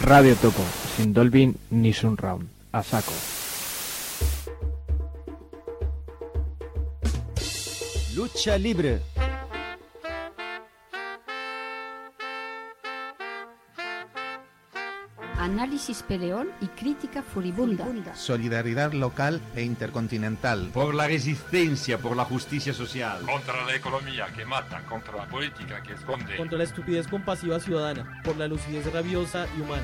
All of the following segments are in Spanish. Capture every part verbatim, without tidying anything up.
Radio Topo, sin Dolby ni Surround. A saco. Lucha libre. Análisis peleón y crítica furibunda. Solidaridad local e intercontinental. Por la resistencia, por la justicia social. Contra la economía que mata, contra la política que esconde. Contra la estupidez compasiva ciudadana, por la lucidez rabiosa y humana.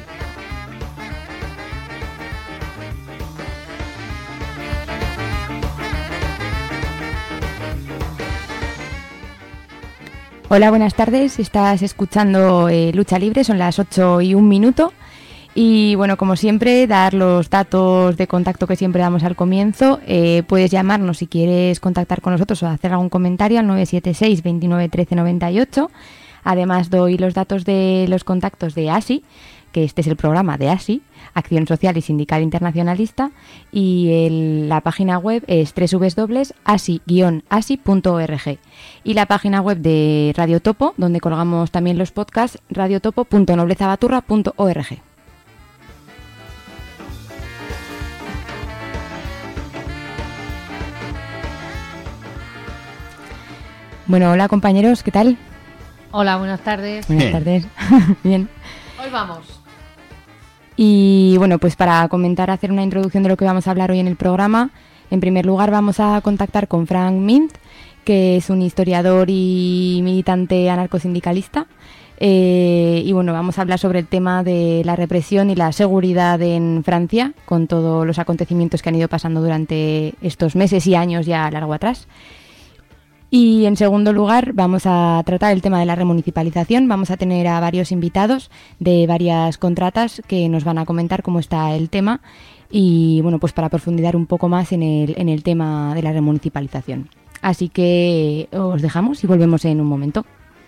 Hola, buenas tardes. Estás escuchando eh, Lucha Libre, son las ocho y un minuto. Y bueno, como siempre, dar los datos de contacto que siempre damos al comienzo. Eh, puedes llamarnos si quieres contactar con nosotros o hacer algún comentario al nueve siete seis, veintinueve, trece, noventa y ocho. Además, doy los datos de los contactos de A S I, que este es el programa de A S I, Acción Social y Sindical Internacionalista, y el, la página web es doble u doble u doble u punto a s i guion a s i punto org. Y la página web de Radio Topo, donde colgamos también los podcasts, radiotopo punto noblezabaturra punto org. Bueno, hola compañeros, ¿qué tal? Hola, buenas tardes. Buenas tardes. Bien. Hoy vamos. Y bueno, pues para comentar, hacer una introducción de lo que vamos a hablar hoy en el programa, en primer lugar vamos a contactar con Frank Mint, que es un historiador y militante anarcosindicalista. Eh, y bueno, vamos a hablar sobre el tema de la represión y la seguridad en Francia, con todos los acontecimientos que han ido pasando durante estos meses y años ya largo atrás. Y en segundo lugar vamos a tratar el tema de la remunicipalización. Vamos a tener a varios invitados de varias contratas que nos van a comentar cómo está el tema y bueno, pues para profundizar un poco más en el, en el tema de la remunicipalización. Así que os dejamos y volvemos en un momento.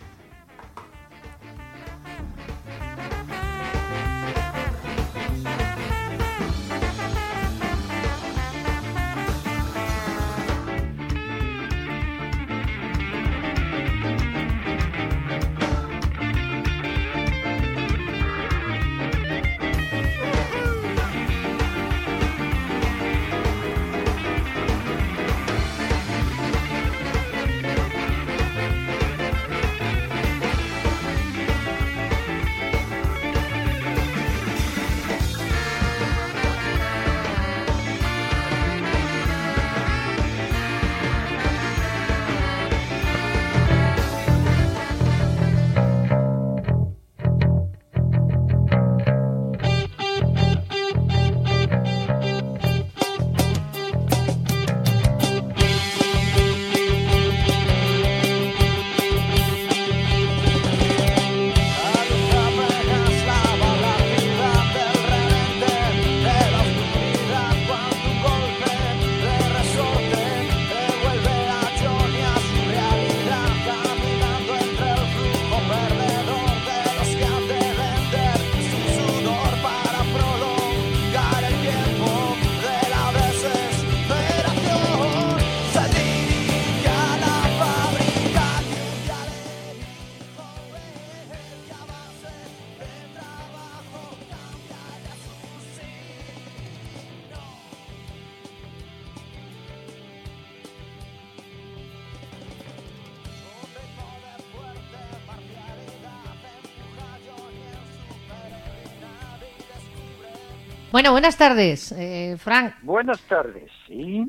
Bueno, buenas tardes, eh, Frank. Buenas tardes, sí.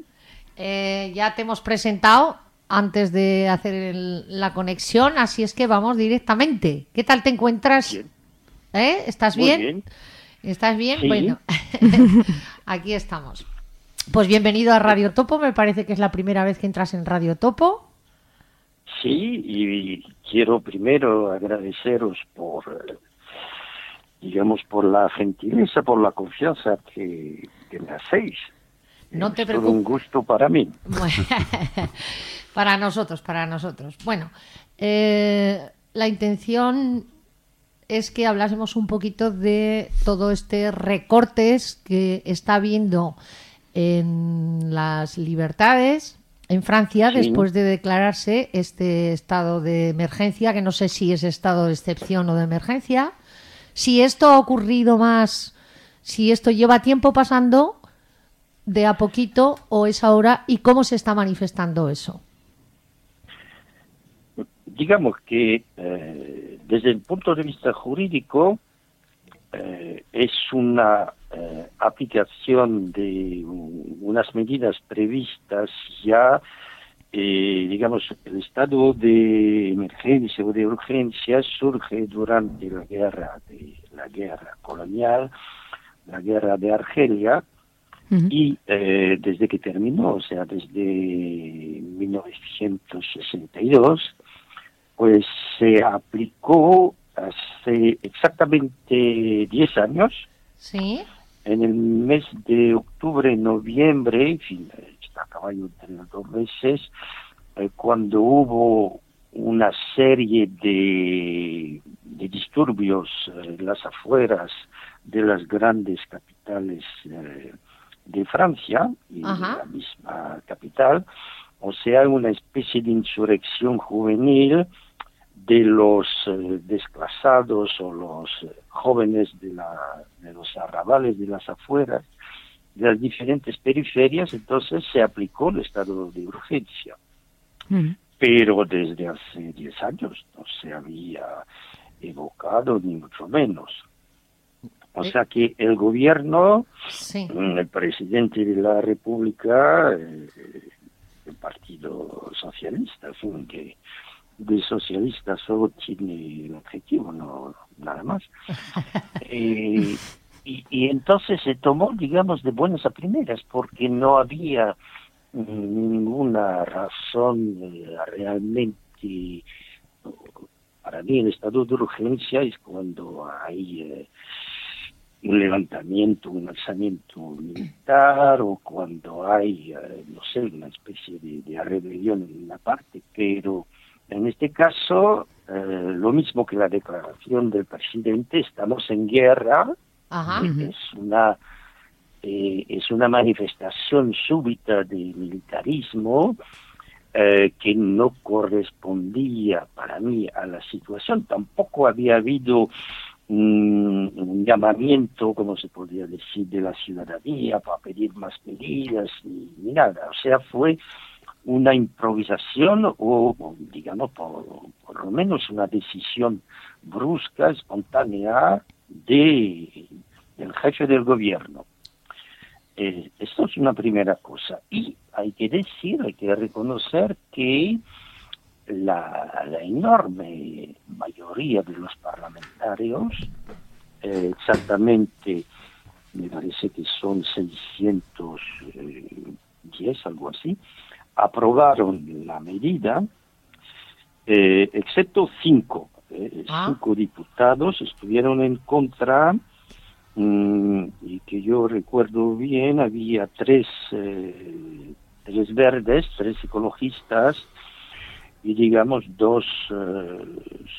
Eh, ya te hemos presentado antes de hacer el, la conexión, así es que vamos directamente. ¿Qué tal te encuentras? Bien. ¿Eh? ¿Estás Muy bien? bien. ¿Estás bien? Sí. Bueno, aquí estamos. Pues bienvenido a Radio Topo, me parece que es la primera vez que entras en Radio Topo. Sí, y quiero primero agradeceros por, digamos, por la gentileza, por la confianza que, que me hacéis. No te es todo preocupes. un gusto para mí. Para nosotros, para nosotros. Bueno, eh, la intención es que hablásemos un poquito de todo este recortes que está habiendo en las libertades en Francia, sí, después de declararse este estado de emergencia, que no sé si es estado de excepción o de emergencia, si esto ha ocurrido más, si esto lleva tiempo pasando de a poquito o es ahora y cómo se está manifestando eso. Digamos que eh, desde el punto de vista jurídico eh, es una eh, aplicación de un, unas medidas previstas ya, eh, digamos, el estado de emergencia o de urgencia surge durante la guerra, de, la guerra colonial, la guerra de Argelia, uh-huh. y eh, desde que terminó, o sea, desde mil novecientos sesenta y dos, pues se aplicó hace exactamente diez años, ¿sí? En el mes de octubre, noviembre, en fin, está a caballo entre los dos meses, eh, cuando hubo una serie de, de disturbios en eh, las afueras de las grandes capitales eh, de Francia y Ajá. de la misma capital, o sea, una especie de insurrección juvenil de los eh, desclasados o los eh, jóvenes de, la, de los arrabales de las afueras, de las diferentes periferias. Entonces se aplicó el estado de urgencia. Mm. Pero desde hace diez años no se había evocado ni mucho menos. O sea que el gobierno, sí. el presidente de la República, eh, el Partido Socialista, en fin, que de socialista solo tiene el objetivo, no nada más. eh, y, y entonces se tomó, digamos, de buenas a primeras, porque no había ninguna razón eh, realmente. Para mí el estado de urgencia es cuando hay eh, un levantamiento, un alzamiento militar, o cuando hay, eh, no sé, una especie de, de rebelión en una parte, pero en este caso, eh, lo mismo que la declaración del presidente, estamos en guerra. Ajá. Es una eh, es una manifestación súbita de militarismo eh, que no correspondía para mí a la situación. Tampoco había habido un, un llamamiento, como se podría decir, de la ciudadanía para pedir más medidas ni, ni nada. O sea, fue una improvisación o, digamos, por, por lo menos una decisión brusca, espontánea de, del jefe del gobierno. Eh, esto es una primera cosa. Y hay que decir, hay que reconocer que la, la enorme mayoría de los parlamentarios, eh, exactamente, me parece que son seiscientos diez, algo así, aprobaron la medida, eh, excepto cinco. Eh, ah. Cinco diputados estuvieron en contra, mmm, y que yo recuerdo bien, había tres, eh, tres verdes, tres ecologistas, y digamos dos eh,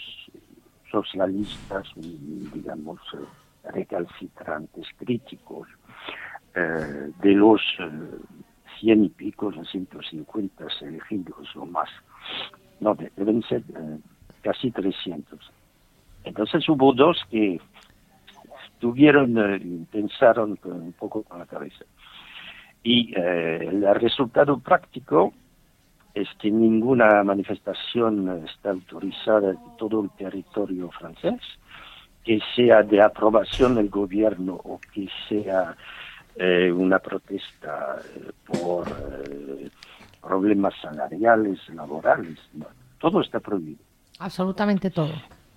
socialistas, digamos, eh, recalcitrantes, críticos, eh, de los eh, cien y pico, ciento cincuenta elegidos o más. No, deben ser eh, casi trescientos. Entonces hubo dos que tuvieron, eh, pensaron un poco con la cabeza. Y eh, el resultado práctico es que ninguna manifestación está autorizada en todo el territorio francés, que sea de aprobación del gobierno o que sea Eh, una protesta eh, por eh, problemas salariales, laborales, no, todo está prohibido. Absolutamente todo.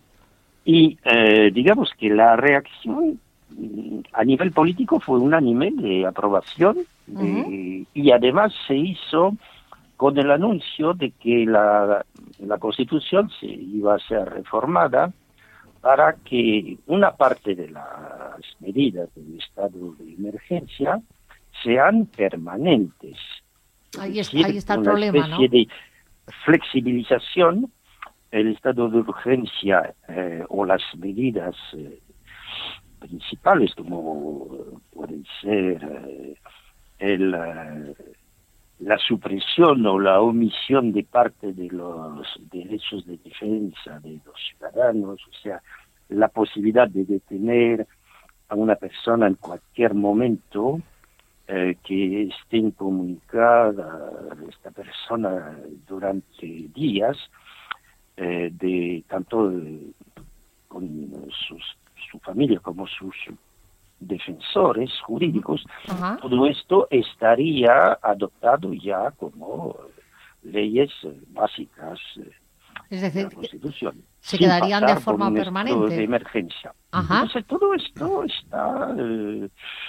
Y eh, digamos que la reacción a nivel político fue unánime de aprobación, de, uh-huh. y además se hizo con el anuncio de que la, la Constitución se iba a ser reformada para que una parte de las medidas del estado de emergencia sean permanentes. Ahí, es, ahí está el problema, ¿no? Una especie de flexibilización, el estado de urgencia eh, o las medidas eh, principales, como pueden ser eh, el, eh, la supresión o la omisión de parte de los derechos de defensa de los ciudadanos, o sea, la posibilidad de detener a una persona en cualquier momento eh, que esté incomunicada esta persona durante días, eh, de tanto de, con sus, su familia como sus defensores jurídicos. Ajá. Todo esto estaría adoptado ya como leyes básicas Es de decir, la Constitución. se sin quedarían de pasar por forma un estado permanente. de emergencia. Ajá. Entonces todo esto está, eh,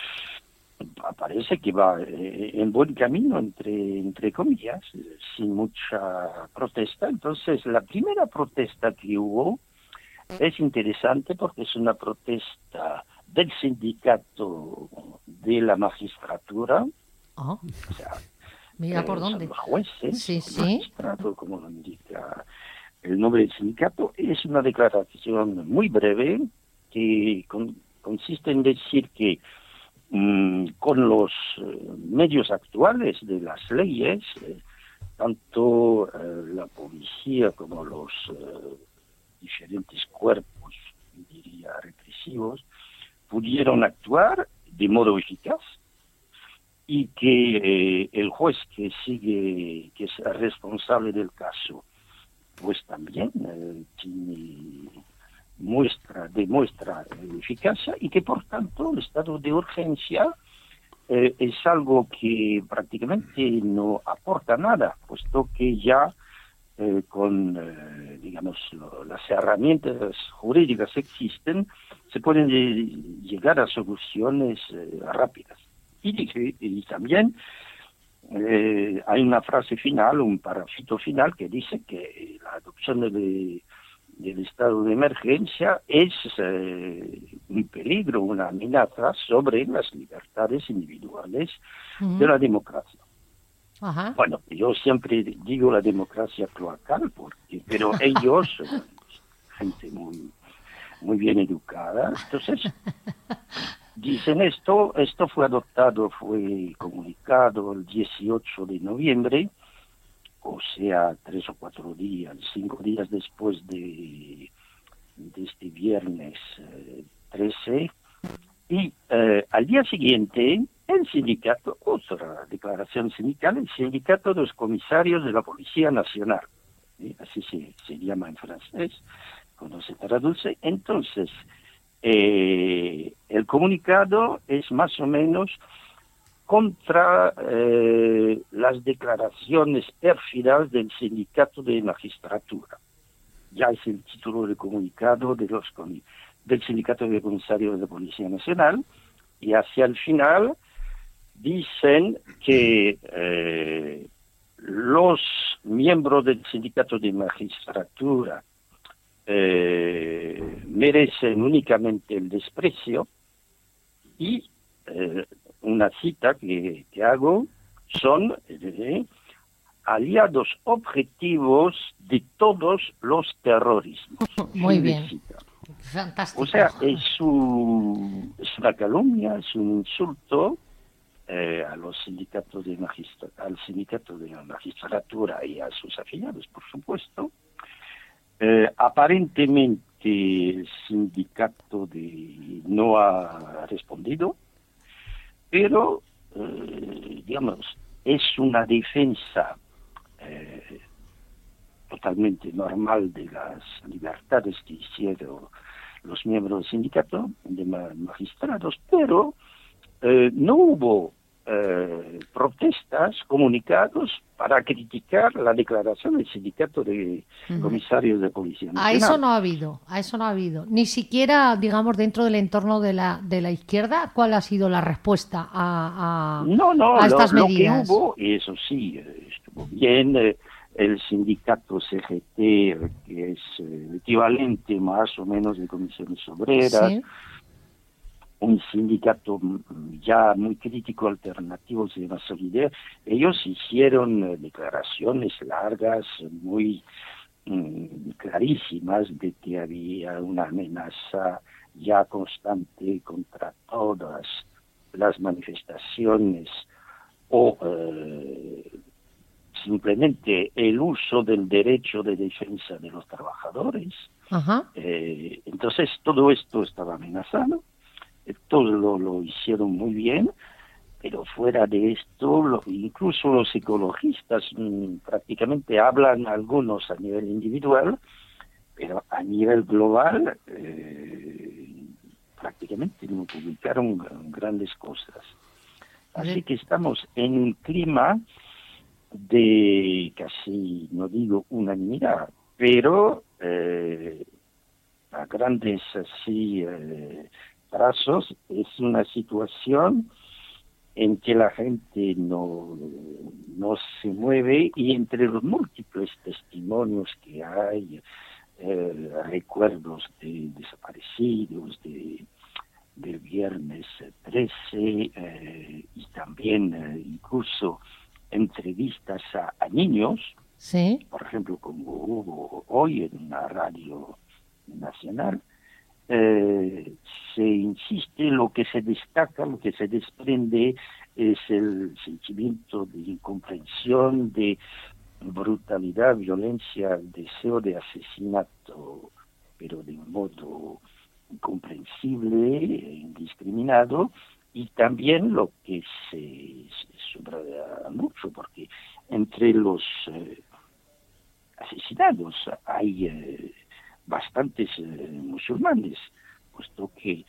parece que va eh, en buen camino, entre, entre comillas, eh, sin mucha protesta. Entonces la primera protesta que hubo es interesante porque es una protesta del sindicato de la magistratura, Oh, o sea, mira eh, por son dónde. los jueces, Sí, el sí. magistrado, como lo indica el nombre del sindicato. Es una declaración muy breve que con- consiste en decir que mm, con los eh, medios actuales de las leyes, eh, tanto eh, la policía como los eh, diferentes cuerpos, diría, represivos, pudieron actuar de modo eficaz, y que eh, el juez que sigue, que es responsable del caso, pues también eh, tiene muestra, demuestra eh, eficacia, y que por tanto el estado de urgencia eh, es algo que prácticamente no aporta nada, puesto que ya eh, con, eh, digamos, lo- las herramientas jurídicas existen, se pueden eh, llegar a soluciones eh, rápidas. Y, dije- y también eh, hay una frase final, un parafito final, que dice que la adopción de- del estado de emergencia es eh, un peligro, una amenaza sobre las libertades individuales Ujú. de la democracia. Ajá. Bueno, yo siempre digo la democracia cloacal, porque, pero ellos, eh, gente muy, muy bien educada, entonces dicen esto. Esto fue adoptado, fue comunicado el dieciocho de noviembre, o sea, tres o cuatro días, cinco días después de, de este viernes eh, trece, y eh, al día siguiente el sindicato, otra declaración sindical, el sindicato de los comisarios de la Policía Nacional, ¿sí? Así se, se llama en francés, cuando se traduce. Entonces, eh, el comunicado es más o menos contra eh, las declaraciones pérfidas del sindicato de magistratura. Ya es el título del comunicado de los comi- del sindicato de comisarios de la Policía Nacional, y hacia el final dicen que eh, los miembros del sindicato de magistratura eh, merecen únicamente el desprecio, y eh, una cita que, que hago, son eh, aliados objetivos de todos los terrorismos. Muy Fin de bien. cita. Fantástico. O sea, es, un- es una calumnia, es un insulto eh, a los sindicatos de magistra- al sindicato de la magistratura y a sus afiliados, por supuesto. Eh, aparentemente el sindicato de, no ha respondido, pero, eh, digamos, es una defensa eh, totalmente normal de las libertades que hicieron los miembros del sindicato de ma- magistrados, pero eh, no hubo eh, protestas, comunicados para criticar la declaración del sindicato de Ujú. comisarios de Policía A Nacional. eso no ha habido, a eso no ha habido. Ni siquiera, digamos, dentro del entorno de la, de la izquierda, ¿cuál ha sido la respuesta a, a, No, no, a lo, estas lo que medidas? hubo, y eso sí, eh, estuvo bien, eh, el sindicato C G T, eh, que es eh, el equivalente más o menos de comisiones obreras, Sí. un sindicato mm, ya muy crítico, alternativo, se llama Solidaire. Ellos hicieron eh, declaraciones largas, muy mm, clarísimas, de que había una amenaza ya constante contra todas las manifestaciones o eh, simplemente el uso del derecho de defensa de los trabajadores. Ajá. Eh, entonces todo esto estaba amenazado, eh, todo lo, lo hicieron muy bien, pero fuera de esto, lo, incluso los ecologistas mmm, prácticamente hablan algunos a nivel individual, pero a nivel global eh, prácticamente no publicaron grandes cosas. Así que estamos en un clima de casi, no digo unanimidad, pero eh, a grandes así eh, trazos es una situación en que la gente no, no se mueve, y entre los múltiples testimonios que hay, eh, recuerdos de desaparecidos, de del viernes trece, eh, y también eh, incluso entrevistas a, a niños, sí, por ejemplo, como hubo hoy en una radio nacional, eh, se insiste, lo que se destaca, lo que se desprende es el sentimiento de incomprensión, de brutalidad, violencia, deseo de asesinato, pero de un modo incomprensible, indiscriminado, y también lo que se, se subraya mucho, porque entre los eh, asesinados hay eh, bastantes eh, musulmanes, puesto que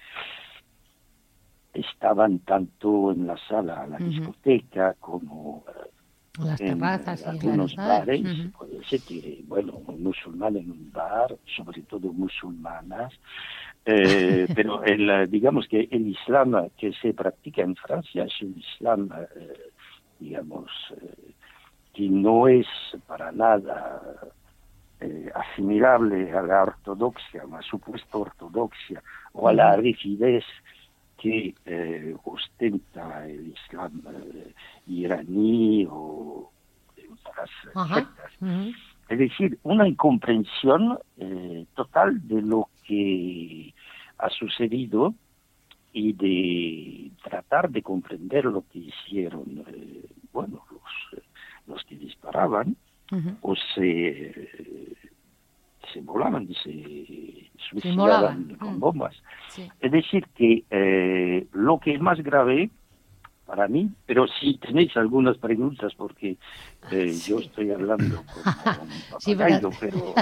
estaban tanto en la sala, la uh-huh. discoteca, como uh, las en terrazas, algunos y bares. Uh-huh. Puede ser que, bueno, un musulmán en un bar, sobre todo musulmanas, eh, pero el, digamos que el Islam que se practica en Francia es un Islam, eh, digamos, eh, que no es para nada eh, asimilable a la ortodoxia, a la supuesta ortodoxia, o a la rigidez que eh, ostenta el Islam eh, iraní o de otras sectas. Uh-huh. Es decir, una incomprensión eh, total de lo que ha sucedido y de tratar de comprender lo que hicieron, eh, bueno, los, los que disparaban, uh-huh. o se, se volaban, se suicidaban con bombas. Sí. Es decir, que eh, lo que es más grave para mí, pero si tenéis algunas preguntas, porque eh, sí. yo estoy hablando como un papagayo, sí, pero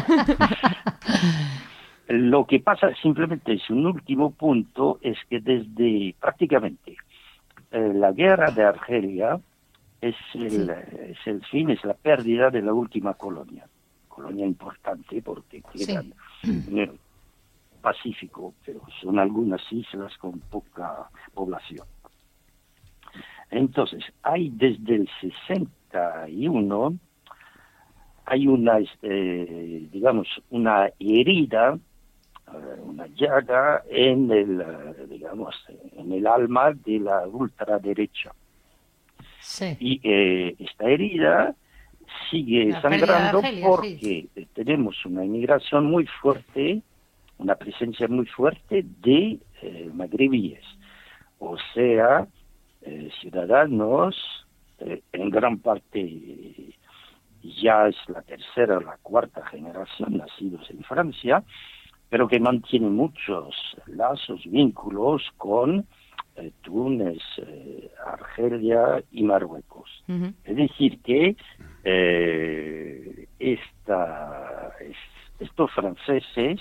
lo que pasa simplemente es un último punto, es que desde prácticamente eh, la guerra de Argelia es el, sí. es el fin, es la pérdida de la última colonia, colonia importante porque quedan sí. en el Pacífico, pero son algunas islas con poca población. Entonces, hay desde el sesenta y uno, hay una, eh, digamos, una herida, uh, una llaga en el, uh, digamos, en el alma de la ultraderecha. Sí. Y eh, esta herida sigue la sangrando Argelia, porque sí. tenemos una inmigración muy fuerte, una presencia muy fuerte de eh, magrebíes, o sea, Eh, ciudadanos, eh, en gran parte eh, ya es la tercera o la cuarta generación nacidos en Francia, pero que mantienen muchos lazos, vínculos con eh, Túnez, eh, Argelia y Marruecos. Uh-huh. Es decir que eh, esta, es, estos franceses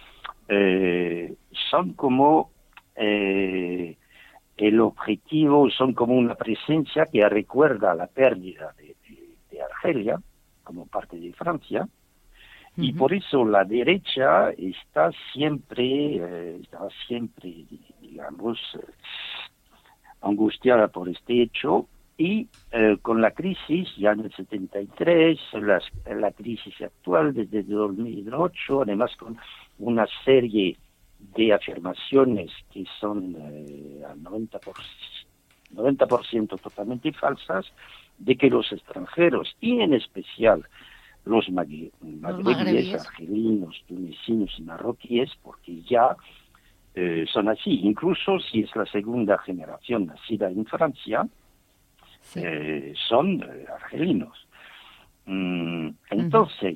eh, son como eh, el objetivo, son como una presencia que recuerda la pérdida de, de, de Argelia como parte de Francia, uh-huh. y por eso la derecha está siempre, eh, estaba siempre, digamos, eh, angustiada por este hecho, y eh, con la crisis, ya en el setenta y tres, las, la crisis actual desde dos mil ocho, además con una serie de afirmaciones que son eh, al noventa por ciento totalmente falsas, de que los extranjeros, y en especial los magre- magrebíes, argelinos, tunecinos y marroquíes, porque ya eh, son así, incluso si es la segunda generación nacida en Francia, sí. eh, son eh, argelinos. Mm, entonces,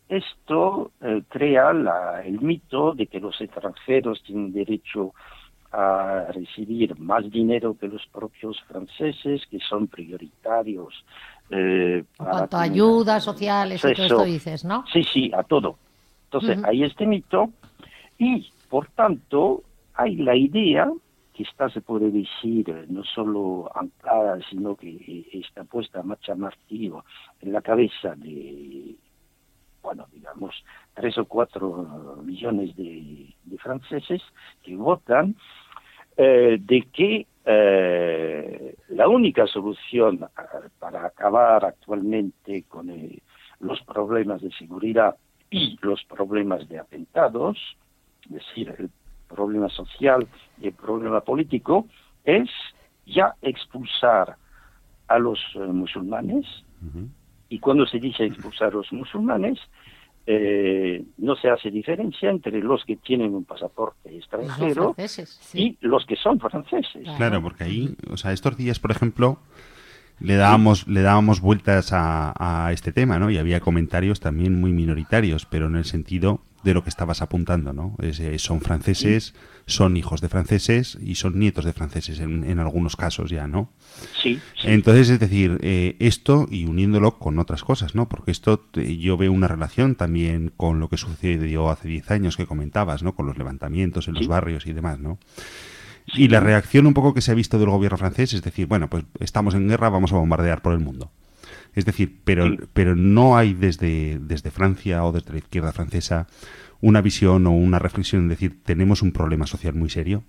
esto eh, crea la, el mito de que los extranjeros tienen derecho a recibir más dinero que los propios franceses, que son prioritarios. Eh, en cuanto a ayudas sociales y todo esto dices, ¿no? Sí, sí, a todo. Entonces, uh-huh. hay este mito y, por tanto, hay la idea que está, se puede decir, no solo anclada, sino que está puesta a marcha martillo en la cabeza de, bueno, digamos, tres o cuatro millones de, de franceses que votan, eh, de que eh, la única solución para acabar actualmente con eh, los problemas de seguridad y los problemas de atentados, es decir, el problema social y el problema político, es ya expulsar a los uh, musulmanes. Uh-huh. Y cuando se dice expulsar a los musulmanes, eh, no se hace diferencia entre los que tienen un pasaporte extranjero franceses, sí. y los que son franceses. Claro, porque ahí, o sea, estos días, por ejemplo, le dábamos, sí. le dábamos vueltas a, a este tema, ¿no? Y había comentarios también muy minoritarios, pero en el sentido de lo que estabas apuntando, ¿no? Es, eh, son franceses, sí. son hijos de franceses y son nietos de franceses en, en algunos casos ya, ¿no? Sí. sí. Entonces, es decir, eh, esto y uniéndolo con otras cosas, ¿no? Porque esto, eh, yo veo una relación también con lo que sucedió hace diez años que comentabas, ¿no? Con los levantamientos en los sí. barrios y demás, ¿no? Sí. Y la reacción un poco que se ha visto del gobierno francés es decir, bueno, pues estamos en guerra, vamos a bombardear por el mundo. Es decir, pero, sí. pero no hay desde, desde Francia o desde la izquierda francesa una visión o una reflexión, es decir, ¿tenemos un problema social muy serio?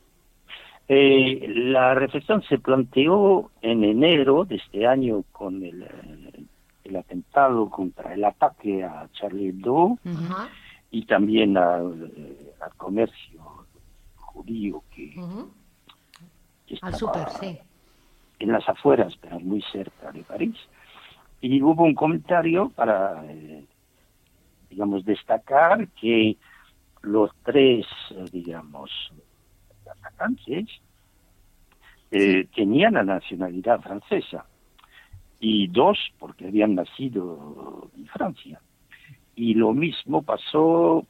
Eh, la reflexión se planteó en enero de este año con el, el atentado contra el ataque a Charlie Hebdo uh-huh. y también al, al comercio judío que, uh-huh. que estaba al super, sí. en las afueras, pero muy cerca de París. Y hubo un comentario para, eh, digamos, destacar que los tres, eh, digamos, atacantes eh, sí. tenían la nacionalidad francesa y dos porque habían nacido en Francia. Y lo mismo pasó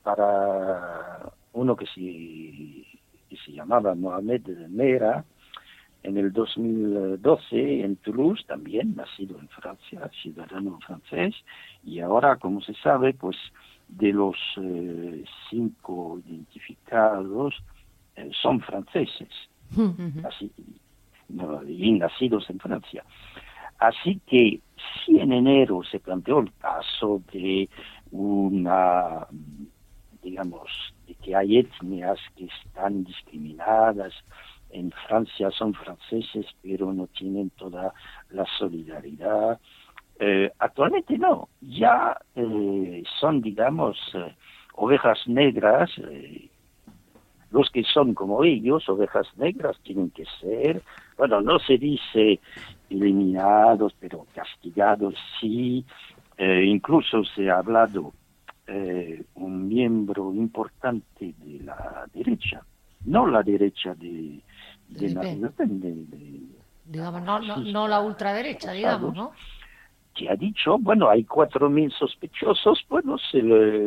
para uno que se, que se llamaba Mohamed Mera, en el dos mil doce en Toulouse, también nacido en Francia, ciudadano francés, y ahora, como se sabe, pues de los eh, cinco identificados eh, son franceses, uh-huh. así, no, y nacidos en Francia. Así que si en enero se planteó el caso de una, digamos, de que hay etnias que están discriminadas, en Francia son franceses, pero no tienen toda la solidaridad. Eh, actualmente no, ya eh, son, digamos, eh, ovejas negras, eh, los que son como ellos, ovejas negras, tienen que ser, bueno, no se dice eliminados, pero castigados sí, eh, incluso se ha hablado eh, un miembro importante de la derecha, no la derecha de de, de, de, de, de digamos, no, no, no la ultraderecha, digamos, ¿no? Que ha dicho, bueno, hay cuatro mil sospechosos, bueno, se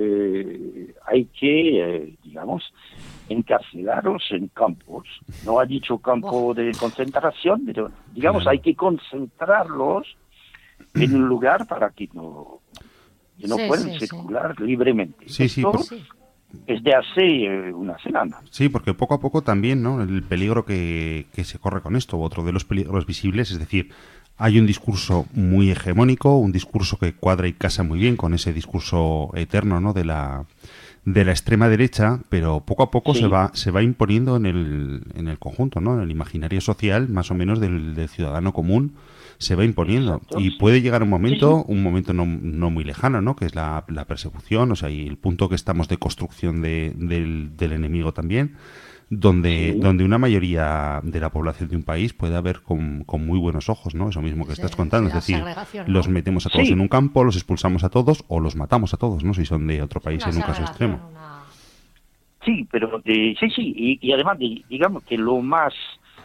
le, hay que, eh, digamos, encarcelarlos en campos. No ha dicho campo oh. de concentración, pero, digamos, hay que concentrarlos en un lugar para que no, que no sí, puedan sí, circular sí. libremente. Sí, sí, Esto, por... sí. Es de hace eh, una semana. Sí, porque poco a poco también, ¿no? El peligro que, que se corre con esto, otro de los peligros visibles, es decir, hay un discurso muy hegemónico, un discurso que cuadra y casa muy bien con ese discurso eterno, ¿no? De la de la extrema derecha, pero poco a poco sí. se va se va imponiendo en el en el conjunto, ¿no? En el imaginario social, más o menos del, del ciudadano común. Se va imponiendo. Exacto, y puede llegar un momento, sí, sí. un momento no, no muy lejano, ¿no? Que es la, la persecución, o sea, y el punto que estamos de construcción de, del, del enemigo también, donde, sí. donde una mayoría de la población de un país puede ver con, con muy buenos ojos, ¿no? Eso mismo que sí, estás contando, es decir, ¿no? Los metemos a todos sí. en un campo, los expulsamos a todos o los matamos a todos, ¿no? Si son de otro país en un caso extremo. Una... Sí, pero de, sí, sí, y, y además de, digamos que lo más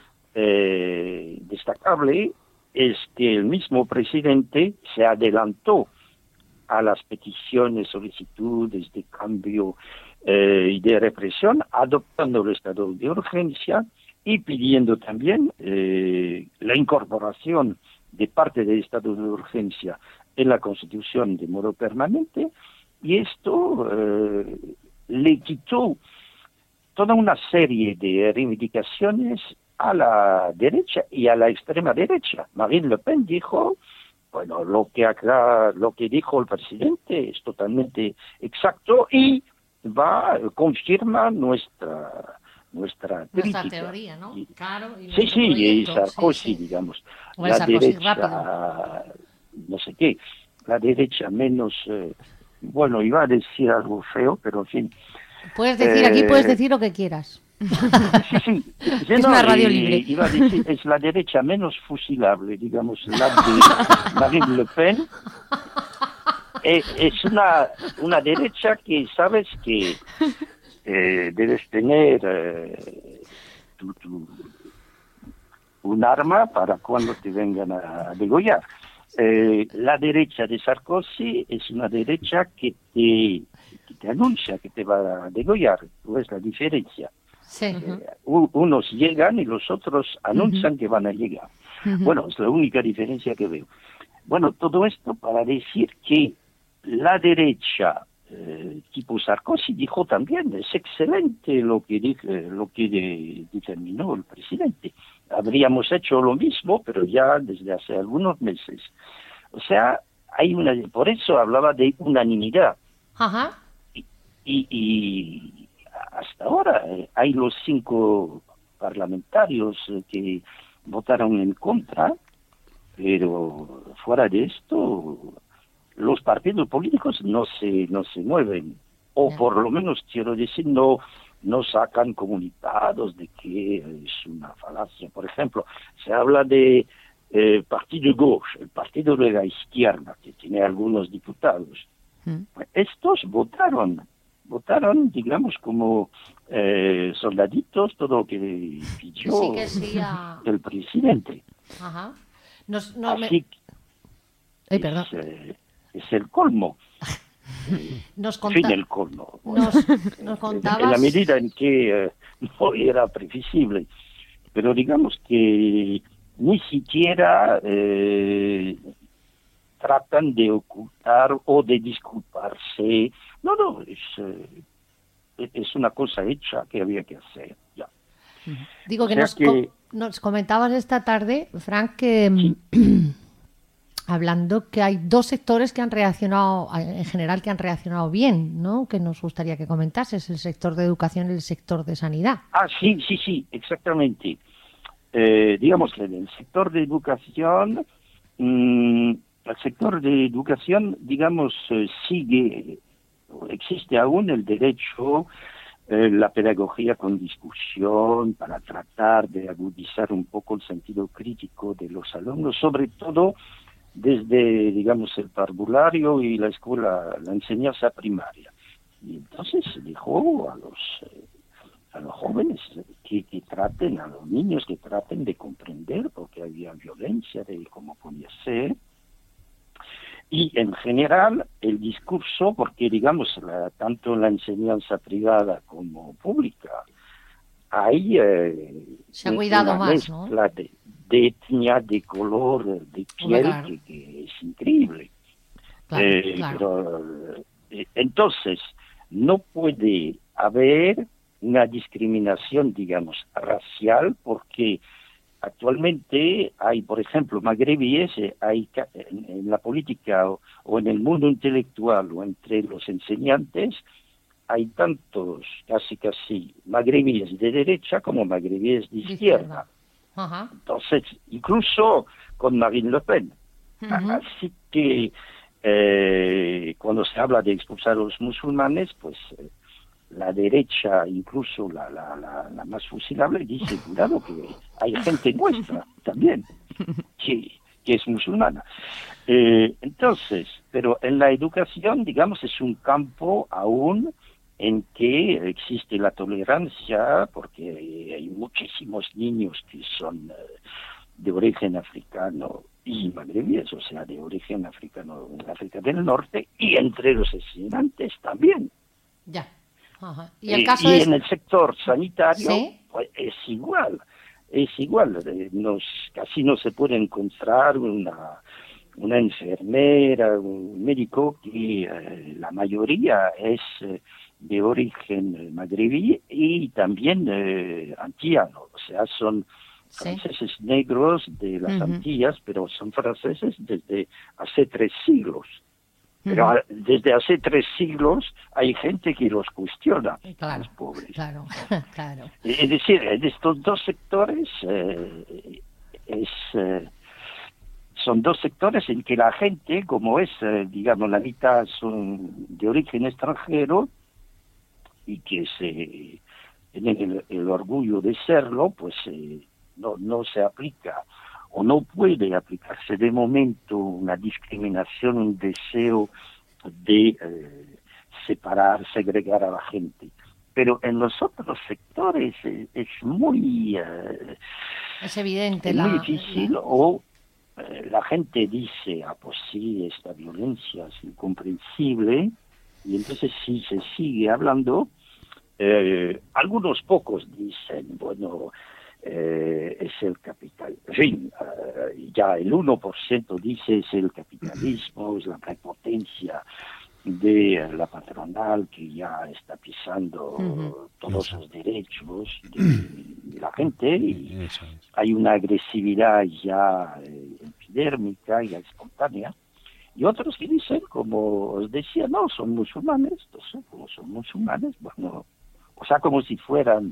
eh, destacable es que el mismo presidente se adelantó a las peticiones, solicitudes de cambio eh, y de represión, adoptando el estado de urgencia y pidiendo también eh, la incorporación de parte del estado de urgencia en la Constitución de modo permanente, y esto eh, le quitó toda una serie de reivindicaciones a la derecha y a la extrema derecha. Marine Le Pen dijo, bueno, lo que acá, lo que dijo el presidente es totalmente exacto y va, confirma nuestra nuestra Nuestra crítica. teoría, ¿no? Claro. Y Sí, sí, y proyecto, Sarkozy, sí, sí. digamos. O el La Sarkozy derecha, rápido. no sé qué, la derecha menos, eh, bueno, iba a decir algo feo, pero en fin. Puedes decir, eh, aquí puedes decir lo que quieras. Sí, sí. Es No, una radio y- libre. Iba a decir, es la derecha menos fusilable, digamos, la de Marine Le Pen. Eh, es una, una derecha que sabes que eh, debes tener eh, tu, tu- un arma para cuando te vengan a degollar. Eh, la derecha de Sarkozy es una derecha que te, que te anuncia que te va a degollar. ¿Tú ves la diferencia? Sí. U- unos llegan y los otros anuncian que van a llegar. Ujú. Bueno, es la única diferencia que veo. Bueno, todo esto para decir que la derecha eh, tipo Sarkozy dijo también, es excelente lo que dije, lo que de- determinó el presidente. Habríamos hecho lo mismo, pero ya desde hace algunos meses. O sea, hay una, por eso hablaba de unanimidad. Ajá. Y, y hasta ahora eh, hay los cinco parlamentarios eh, que votaron en contra, pero fuera de esto los partidos políticos no se no se mueven, o Ya. por lo menos quiero decir no no sacan comunicados de que es una falacia. Por ejemplo, se habla de eh, partido gauche, el partido de la izquierda, que tiene algunos diputados. Mm. Estos votaron, votaron, digamos, como eh, soldaditos, todo lo que pidió Sí que sí. a- el presidente. Ajá. Nos, no, me- Así que Ay, perdón. es, eh, es el colmo, Nos, en conta- fin, el colmo. Bueno, nos, nos en la contabas... medida en que eh, no era previsible. Pero digamos que ni siquiera eh, tratan de ocultar o de disculparse. No, no, es, eh, es una cosa hecha que había que hacer. Ya. Digo que, O sea nos, que- co- nos comentabas esta tarde, Frank, que mm, hablando que hay dos sectores que han reaccionado, en general, que han reaccionado bien, ¿no? Que nos gustaría que comentases, el sector de educación y el sector de sanidad. Ah, sí, sí, sí, exactamente. Eh, digamos que en el sector de educación, mm, el sector de educación, digamos, eh, sigue, existe aún el derecho, eh, la pedagogía con discusión para tratar de agudizar un poco el sentido crítico de los alumnos, sobre todo desde, digamos, el parvulario y la escuela, la enseñanza primaria. Y entonces se dijo a los... eh, a los jóvenes que, que traten, a los niños que traten de comprender porque había violencia de cómo podía ser. Y en general el discurso, porque digamos, la, tanto en la enseñanza privada como pública, hay eh, Se ha cuidado una más, ¿no? mezcla de, de etnia, de color, de piel, claro. que, que es increíble. Claro, Eh, claro. pero, eh, entonces, no puede haber una discriminación, digamos, racial, porque actualmente hay, por ejemplo, magrebíes, eh, hay ca- en, en la política o, o en el mundo intelectual o entre los enseñantes, hay tantos, casi casi, magrebíes de derecha como magrebíes de De izquierda. izquierda. Ajá. Entonces, incluso con Marine Le Pen. Ujú. Así que eh, cuando se habla de expulsar a los musulmanes, pues eh, la derecha, incluso la, la, la, la más fusilable, dice, cuidado que hay gente nuestra también, que, que es musulmana. Eh, entonces, pero en la educación, digamos, es un campo aún en que existe la tolerancia, porque hay muchísimos niños que son eh, de origen africano y magrebíes, o sea, de origen africano, en África del Norte, y entre los estudiantes también. Ya. Ajá. Y, el Eh, caso y es... en el sector sanitario, ¿Sí? pues, es igual, es igual. Eh, Nos, casi no se puede encontrar una, una enfermera, un médico, que eh, la mayoría es eh, de origen eh, magrebí y también eh, antillano, o sea, son franceses negros de las Ujú. Antillas, pero son franceses desde hace tres siglos. Pero Ujú. a- desde hace tres siglos hay gente que los cuestiona, Claro, los pobres. claro, claro. Es decir, en estos dos sectores eh, es, eh, son dos sectores en que la gente, como es, eh, digamos, la mitad son de origen extranjero y que se tienen el, el orgullo de serlo, pues eh, no, no se aplica o no puede aplicarse de momento una discriminación, un deseo de eh, separar, segregar a la gente. Pero en los otros sectores eh, es muy, eh, Es evidente es la... muy difícil, o eh, la gente dice, ah, pues sí, esta violencia es incomprensible, y entonces sí se sigue hablando. Eh, algunos pocos dicen, bueno, eh, es el capital, en fin, eh, ya el uno por ciento dice es el capitalismo, es la prepotencia de eh, la patronal que ya está pisando Ujú. todos Eso. los derechos de, de la gente, y Eso es. hay una agresividad ya eh, epidérmica, ya espontánea. Y otros que dicen, como os decía, no, son musulmanes, entonces, como son musulmanes, bueno, o sea, como si fueran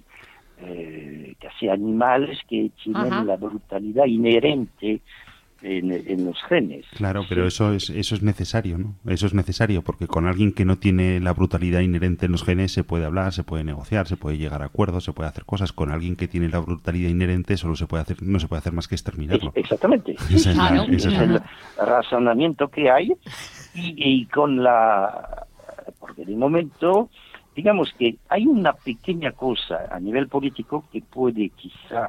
eh, casi animales que tienen Ajá. la brutalidad inherente en, en los genes. Claro, pero Sí. eso es eso es necesario, ¿no? Eso es necesario porque con alguien que no tiene la brutalidad inherente en los genes se puede hablar, se puede negociar, se puede llegar a acuerdos, se puede hacer cosas. Con alguien que tiene la brutalidad inherente solo se puede hacer, no se puede hacer más que exterminarlo. Ex- Exactamente. Esa es la- Claro, esa es Es la- el razonamiento que hay, y, y con la... Porque de momento, digamos que hay una pequeña cosa a nivel político que puede quizá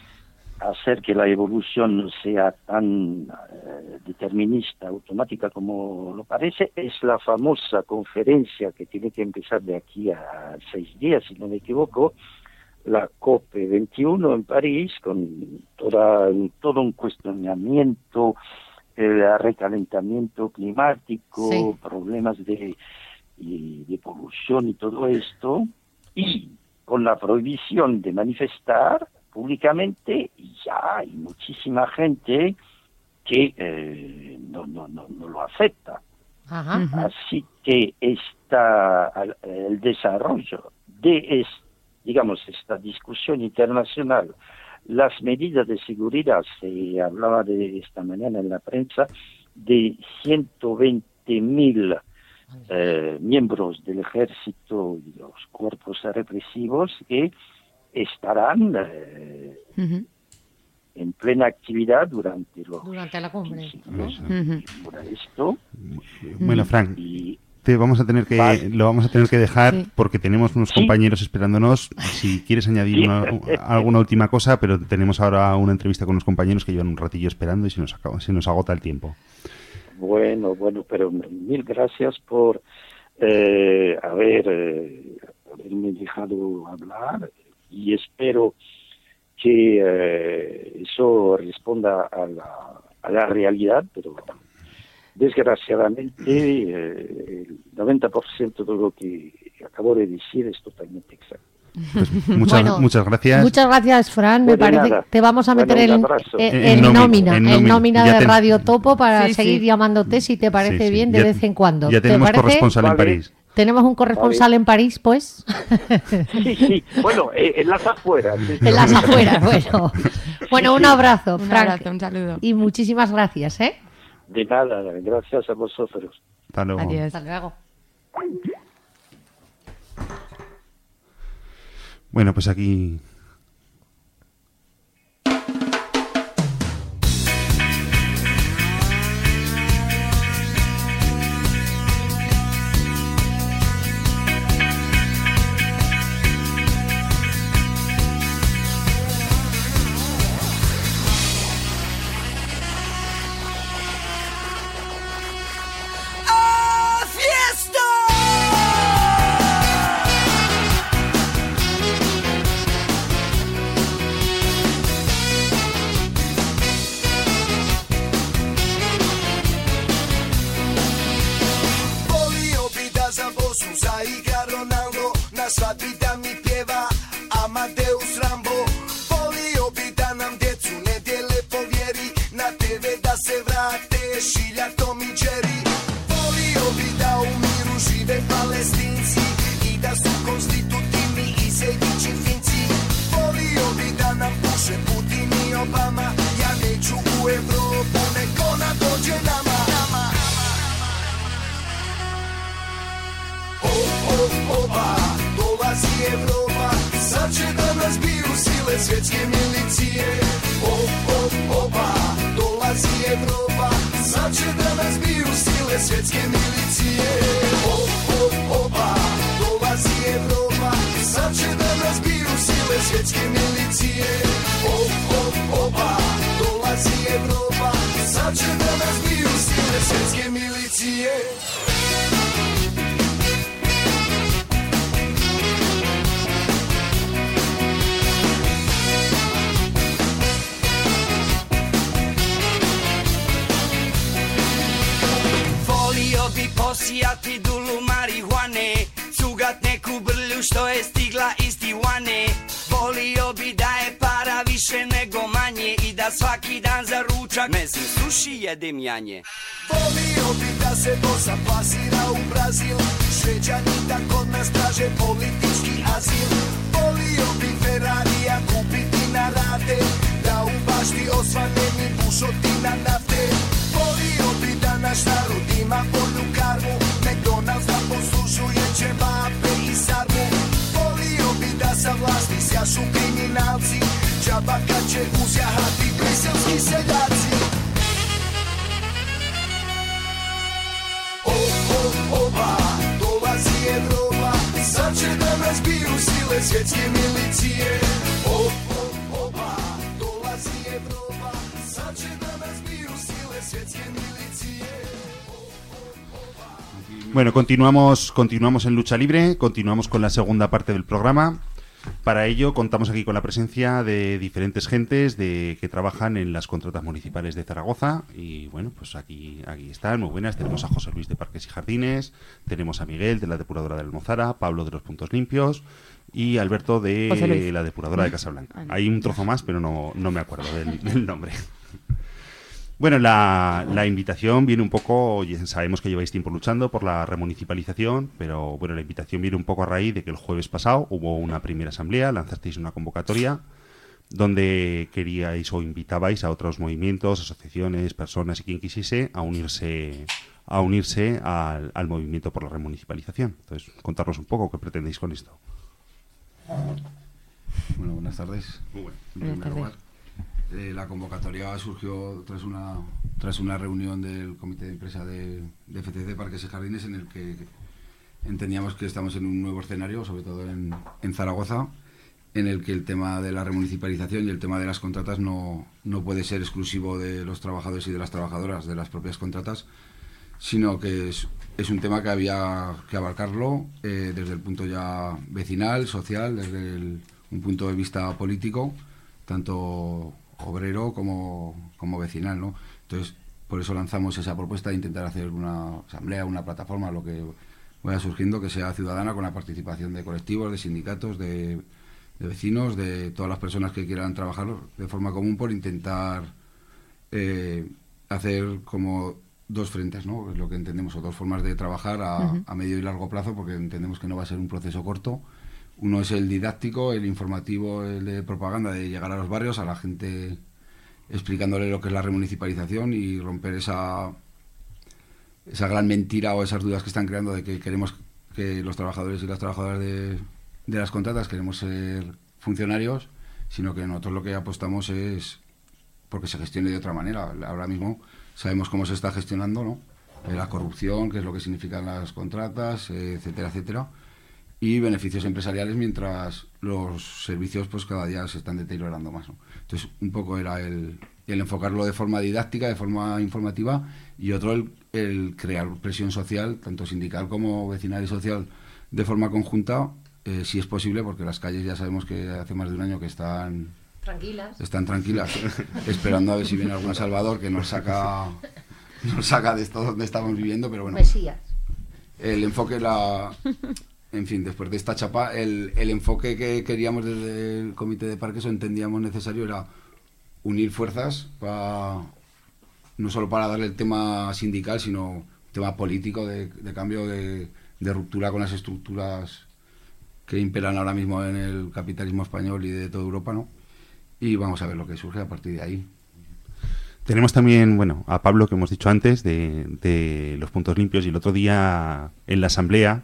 hacer que la evolución no sea tan eh, determinista, automática como lo parece, es la famosa conferencia que tiene que empezar de aquí a seis días, si no me equivoco, la COP veintiuno en París, con toda, todo un cuestionamiento, el recalentamiento climático, Sí. problemas de, y- de polución y todo esto, y con la prohibición de manifestar públicamente, y ya hay muchísima gente que eh, no, no, no, no lo acepta. Ajá. Ujú. Así que esta, al- el desarrollo de, es, digamos, esta discusión internacional, las medidas de seguridad, se hablaba de esta mañana en la prensa, de ciento veinte mil eh, miembros del ejército y los cuerpos represivos que estarán eh, Ujú. en plena actividad durante los Durante la cumbre. quince días Eso. Ujú. que dura esto, Bueno, Frank, y te vamos a tener que Vale. lo vamos a tener que dejar Sí. porque tenemos unos Sí. compañeros esperándonos. Si quieres añadir Sí. una- alguna última cosa, pero tenemos ahora una entrevista con unos compañeros que llevan un ratillo esperando y se nos acaba, se nos agota el tiempo. bueno, bueno, pero mil gracias por eh, haber eh, haberme dejado hablar, y espero que eh, eso responda a la, a la realidad, pero desgraciadamente eh, el noventa por ciento de lo que acabo de decir es totalmente exacto. Pues muchas, Bueno, muchas gracias. Muchas gracias, Fran. Me Pues de parece nada. que te vamos a Bueno, meter un en, abrazo. en- En en nómina, nómina, en en nómina. nómina Ya de ten- Radio Topo para Sí, seguir sí. llamándote si te parece Sí, sí. bien de Ya- vez en cuando. Ya ¿Te tenemos parece? corresponsal en Vale. París. Tenemos un corresponsal en París, pues. Sí, sí, bueno, eh, en las afueras. En las afueras, bueno. Bueno, un abrazo, Un Frank. abrazo, un saludo. Y muchísimas gracias, ¿eh? De nada, gracias a vosotros. Hasta luego. Adiós. Hasta luego. Bueno, pues aquí svjetske milicije. Op, op, opa, dolazi Evropa, sad će da nas biju sile svjetske milicije. Op, op, opa, dolazi Evropa, sad će da nas biju sile svjetske milicije. Op, op, opa, dolazi Evropa, sad će da nas biju sile svjetske milicije. Bi posijati dulu marihuane, cugat neku brlju što je stigla iz Tijuane. Volio bi da je para više nego manje i da svaki dan za ručak mezim suši jedem janje. Volio bi da se Bosa plasira u Brazil, Šveđani da kod nas traže politički azil. Volio bi Ferrarija kupiti na rate, da u bašti osvane mi bušotina nafte. Volio bi da naš narod ima bolju karmu, McDonald's da poslužuje ćevape i sarmu. Volio bi da sa vlasti sjašu kriminalci, džaba kad će uzjahati briselski seljaci. Op, op, opa, dolazi Evropa, sad će da nas biju sile svjetske milicije. Op, op, opa, dolazi Evropa, sad će da nas biju sile svjetske milicije. Bueno, continuamos, continuamos en Lucha Libre, continuamos con la segunda parte del programa. Para ello contamos aquí con la presencia de diferentes gentes de que trabajan en las contratas municipales de Zaragoza y bueno, pues aquí, aquí están, muy buenas. Tenemos a José Luis de Parques y Jardines, tenemos a Miguel de la Depuradora de Almozara, Pablo de los Puntos Limpios y Alberto de la Depuradora de Casablanca. Hay un trozo más, pero no, no me acuerdo del, del nombre. Bueno, la, la invitación viene un poco, sabemos que lleváis tiempo luchando por la remunicipalización, pero bueno, la invitación viene un poco a raíz de que el jueves pasado hubo una primera asamblea, lanzasteis una convocatoria donde queríais o invitabais a otros movimientos, asociaciones, personas y quien quisiese a unirse a unirse al, al movimiento por la remunicipalización. Entonces, contarnos un poco qué pretendéis con esto. Bueno, buenas tardes. Muy bueno. En primer lugar, Eh, la convocatoria surgió tras una tras una reunión del comité de empresa de, de F T C Parques y Jardines, en el que entendíamos que estamos en un nuevo escenario, sobre todo en, en Zaragoza, en el que el tema de la remunicipalización y el tema de las contratas no, no puede ser exclusivo de los trabajadores y de las trabajadoras de las propias contratas, sino que es, es un tema que había que abarcarlo eh, desde el punto ya vecinal, social, desde el, un punto de vista político, tanto obrero como, como vecinal, ¿no? Entonces, por eso lanzamos esa propuesta de intentar hacer una asamblea, una plataforma, lo que vaya surgiendo, que sea ciudadana, con la participación de colectivos, de sindicatos, de, de vecinos, de todas las personas que quieran trabajar de forma común por intentar eh, hacer como dos frentes, ¿no? Es lo que entendemos, o dos formas de trabajar a, uh-huh. a medio y largo plazo, porque entendemos que no va a ser un proceso corto. Uno es el didáctico, el informativo, el de propaganda, de llegar a los barrios, a la gente explicándole lo que es la remunicipalización y romper esa, esa gran mentira o esas dudas que están creando de que queremos que los trabajadores y las trabajadoras de, de las contratas queremos ser funcionarios, sino que nosotros lo que apostamos es porque se gestione de otra manera. Ahora mismo sabemos cómo se está gestionando, ¿no? La corrupción, qué es lo que significan las contratas, etcétera, etcétera. Y beneficios empresariales, mientras los servicios pues cada día se están deteriorando más, ¿no? Entonces, un poco era el, el enfocarlo de forma didáctica, de forma informativa, y otro el, el crear presión social, tanto sindical como vecinal y social, de forma conjunta, eh, si es posible, porque las calles ya sabemos que hace más de un año que están tranquilas, están tranquilas esperando a ver si viene algún salvador que nos saca, nos saca de esto donde estamos viviendo, pero bueno. Mesías. El enfoque, la... En fin, después de esta chapa, el, el enfoque que queríamos desde el comité de parques o entendíamos necesario era unir fuerzas, para, no solo para darle el tema sindical, sino tema político de, de cambio, de, de ruptura con las estructuras que imperan ahora mismo en el capitalismo español y de toda Europa, ¿no? Y vamos a ver lo que surge a partir de ahí. Tenemos también, bueno, a Pablo, que hemos dicho antes, de, de los Puntos Limpios, y el otro día en la asamblea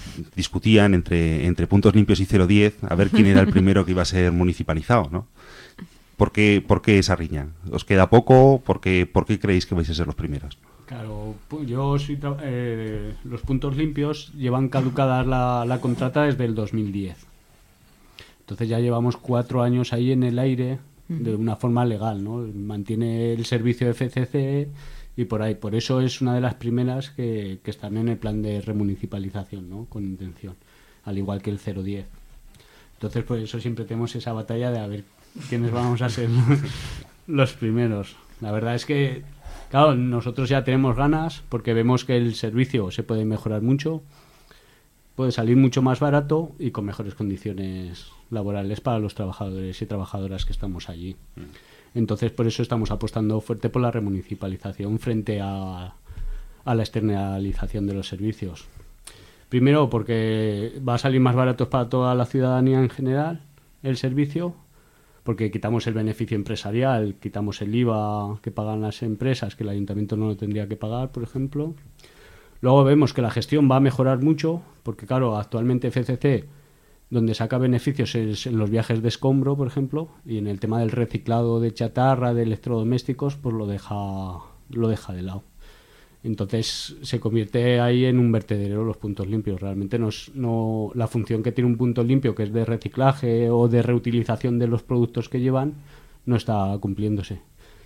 discutían entre, entre Puntos Limpios y cero diez a ver quién era el primero que iba a ser municipalizado, ¿no? ¿Por qué, por qué esa riña? ¿Os queda poco? ¿Por qué, por qué creéis que vais a ser los primeros? Claro, yo soy eh, los Puntos Limpios llevan caducada la, la contrata desde el dos mil diez. Entonces ya llevamos cuatro años ahí en el aire de una forma legal, ¿no? Mantiene el servicio de F C C y por ahí. Por eso es una de las primeras que, que están en el plan de remunicipalización, ¿no? Con intención, al igual que el cero diez. Entonces por eso siempre tenemos esa batalla de a ver quiénes vamos a ser los primeros. La verdad es que, claro, nosotros ya tenemos ganas porque vemos que el servicio se puede mejorar mucho, puede salir mucho más barato y con mejores condiciones laborales para los trabajadores y trabajadoras que estamos allí. Entonces por eso estamos apostando fuerte por la remunicipalización frente a, a la externalización de los servicios. Primero porque va a salir más barato para toda la ciudadanía en general el servicio, porque quitamos el beneficio empresarial, quitamos el I V A que pagan las empresas, que el ayuntamiento no lo tendría que pagar, por ejemplo. Luego vemos que la gestión va a mejorar mucho, porque claro, actualmente F C C, donde saca beneficios es en los viajes de escombro, por ejemplo, y en el tema del reciclado de chatarra, de electrodomésticos, pues lo deja, lo deja de lado. Entonces se convierte ahí en un vertedero los puntos limpios. Realmente no, es, no la función que tiene un punto limpio, que es de reciclaje o de reutilización de los productos que llevan, no está cumpliéndose.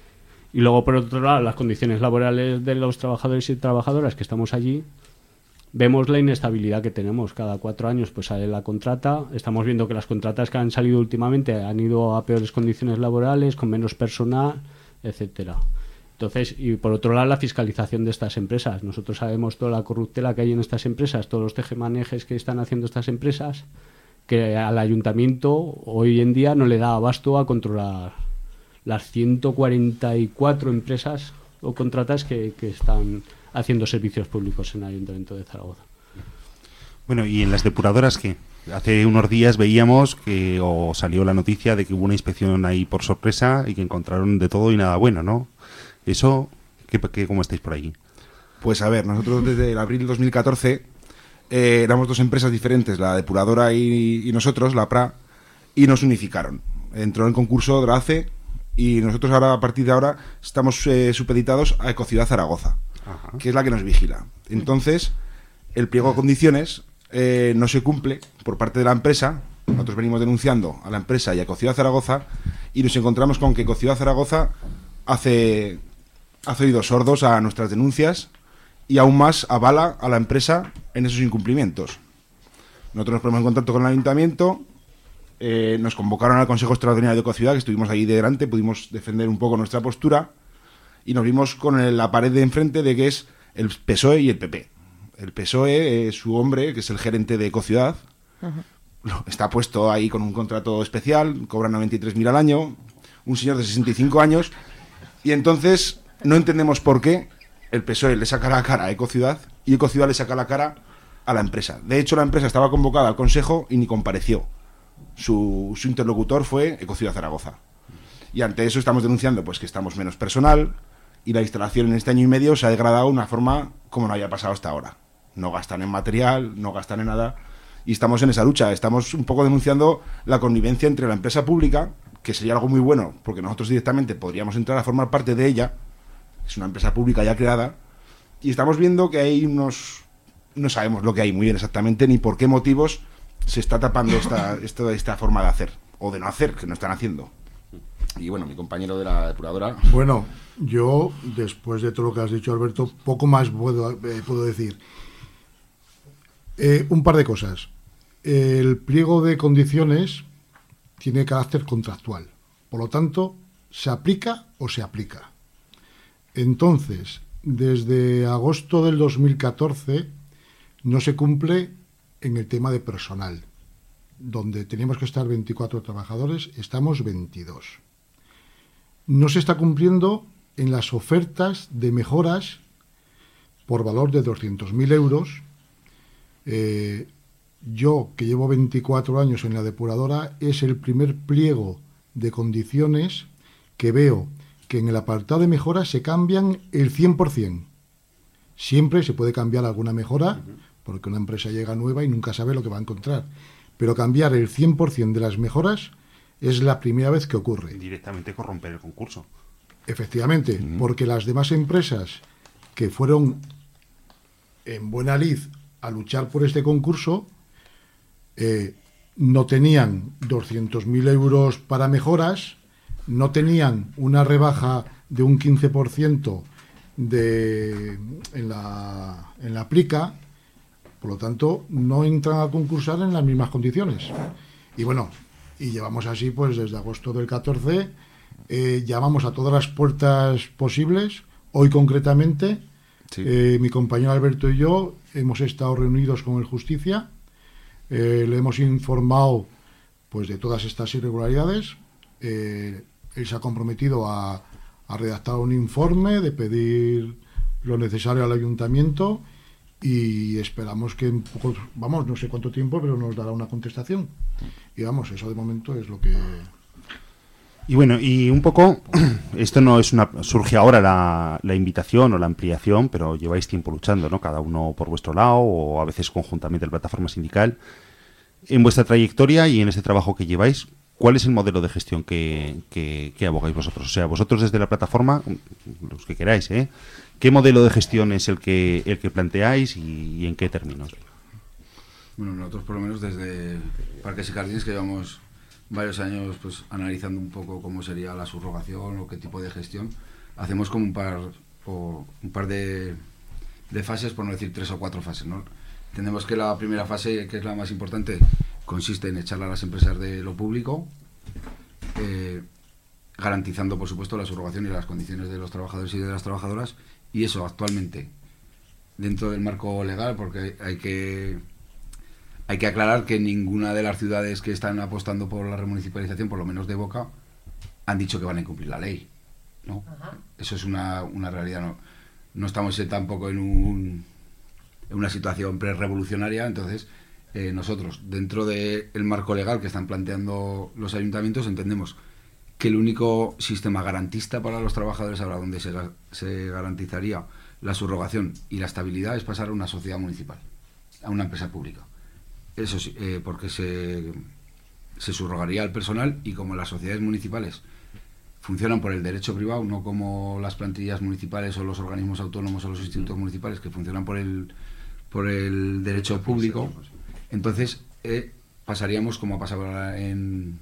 Y luego, por otro lado, las condiciones laborales de los trabajadores y trabajadoras que estamos allí, vemos la inestabilidad que tenemos. Cada cuatro años pues sale la contrata. Estamos viendo que las contratas que han salido últimamente han ido a peores condiciones laborales, con menos personal, etcétera. Entonces, y por otro lado, la fiscalización de estas empresas. Nosotros sabemos toda la corruptela que hay en estas empresas, todos los tejemanejes que están haciendo estas empresas, que al ayuntamiento hoy en día no le da abasto a controlar las ciento cuarenta y cuatro empresas o contratas que, que están haciendo servicios públicos en el Ayuntamiento de Zaragoza. Bueno, ¿y en las depuradoras qué? Hace unos días veíamos que o salió la noticia de que hubo una inspección ahí por sorpresa y que encontraron de todo y nada bueno, ¿no? Eso, ¿qué, qué, ¿cómo estáis por ahí? Pues a ver, nosotros desde el abril de dos mil catorce eh, éramos dos empresas diferentes, la depuradora y, y nosotros, la P R A, y nos unificaron. Entró en concurso DRACE y nosotros ahora, a partir de ahora, estamos eh, supeditados a Ecociudad Zaragoza, Ajá. que es la que nos vigila. Entonces, el pliego de condiciones eh, no se cumple por parte de la empresa. Nosotros venimos denunciando a la empresa y a Ecociudad Zaragoza y nos encontramos con que Ecociudad Zaragoza hace, hace oídos sordos a nuestras denuncias y aún más avala a la empresa en esos incumplimientos. Nosotros nos ponemos en contacto con el ayuntamiento, eh, nos convocaron al Consejo Extraordinario de Ecociudad, que estuvimos ahí delante, pudimos defender un poco nuestra postura y nos vimos con el, la pared de enfrente de que es el P S O E y el P P. El P S O E, eh, su hombre, que es el gerente de Ecociudad, uh-huh. está puesto ahí con un contrato especial, cobra noventa y tres mil al año, un señor de sesenta y cinco años. Y entonces no entendemos por qué el P S O E le saca la cara a Ecociudad y Ecociudad le saca la cara a la empresa. De hecho, la empresa estaba convocada al Consejo y ni compareció. Su, su interlocutor fue Ecociudad Zaragoza. Y ante eso estamos denunciando pues que estamos menos personal y la instalación en este año y medio se ha degradado de una forma como no haya pasado hasta ahora. No gastan en material, no gastan en nada y estamos en esa lucha. Estamos un poco denunciando la connivencia entre la empresa pública, que sería algo muy bueno, porque nosotros directamente podríamos entrar a formar parte de ella, es una empresa pública ya creada, y estamos viendo que hay unos... no sabemos lo que hay muy bien exactamente, ni por qué motivos se está tapando esta, esta, esta forma de hacer, o de no hacer, que no están haciendo. Y bueno, mi compañero de la depuradora... Bueno, yo, después de todo lo que has dicho, Alberto, poco más puedo, eh, puedo decir. Eh, un par de cosas. El pliego de condiciones tiene carácter contractual. Por lo tanto, ¿se aplica o se aplica? Entonces, desde agosto del dos mil catorce no se cumple en el tema de personal. Donde teníamos que estar veinticuatro trabajadores, estamos veintidós. No se está cumpliendo en las ofertas de mejoras por valor de doscientos mil euros. Eh, Yo, que llevo veinticuatro años en la depuradora, es el primer pliego de condiciones que veo que en el apartado de mejoras se cambian el cien por ciento. Siempre se puede cambiar alguna mejora, porque una empresa llega nueva y nunca sabe lo que va a encontrar. Pero cambiar el cien por ciento de las mejoras es la primera vez que ocurre. Directamente corromper el concurso. Efectivamente, uh-huh. porque las demás empresas que fueron en buena lid a luchar por este concurso eh, no tenían doscientos mil euros para mejoras, no tenían una rebaja de un quince por ciento de, en, la, en la plica, por lo tanto no entran a concursar en las mismas condiciones. Y bueno, y llevamos así pues desde agosto del catorce, eh, llamamos a todas las puertas posibles. Hoy concretamente, sí. eh, mi compañero Alberto y yo hemos estado reunidos con el Justicia, eh, le hemos informado pues de todas estas irregularidades, eh, él se ha comprometido a, a redactar un informe, de pedir lo necesario al ayuntamiento y esperamos que en poco, vamos, no sé cuánto tiempo, pero nos dará una contestación. Y vamos, eso de momento es lo que... Y bueno, y un poco, esto no es una... surge ahora la, la invitación o la ampliación, pero lleváis tiempo luchando, ¿no? Cada uno por vuestro lado o a veces conjuntamente la plataforma sindical. En vuestra trayectoria y en este trabajo que lleváis, ¿cuál es el modelo de gestión que, que, que abogáis vosotros? O sea, vosotros desde la plataforma, los que queráis, ¿eh? ¿Qué modelo de gestión es el que el que planteáis y, y en qué términos? Bueno, nosotros por lo menos desde Parques y Jardines, que llevamos varios años pues analizando un poco cómo sería la subrogación o qué tipo de gestión, hacemos como un par o un par de, de fases, por no decir tres o cuatro fases, ¿no? Entendemos que la primera fase, que es la más importante, consiste en echarle a las empresas de lo público, eh, garantizando por supuesto la subrogación y las condiciones de los trabajadores y de las trabajadoras, y eso actualmente dentro del marco legal, porque hay que hay que aclarar que ninguna de las ciudades que están apostando por la remunicipalización, por lo menos de boca, han dicho que van a incumplir la ley, ¿no? Ajá. Eso es una, una realidad. No, no estamos tampoco en, un, en una situación pre-revolucionaria. Entonces eh, nosotros, dentro del marco legal que están planteando los ayuntamientos, entendemos que el único sistema garantista para los trabajadores, ahora donde se, se garantizaría la subrogación y la estabilidad, es pasar a una sociedad municipal, a una empresa pública. Eso sí, eh, porque se, se subrogaría al personal, y como las sociedades municipales funcionan por el derecho privado, no como las plantillas municipales o los organismos autónomos o los institutos municipales que funcionan por el, por el derecho público, entonces eh, pasaríamos como ha pasado en...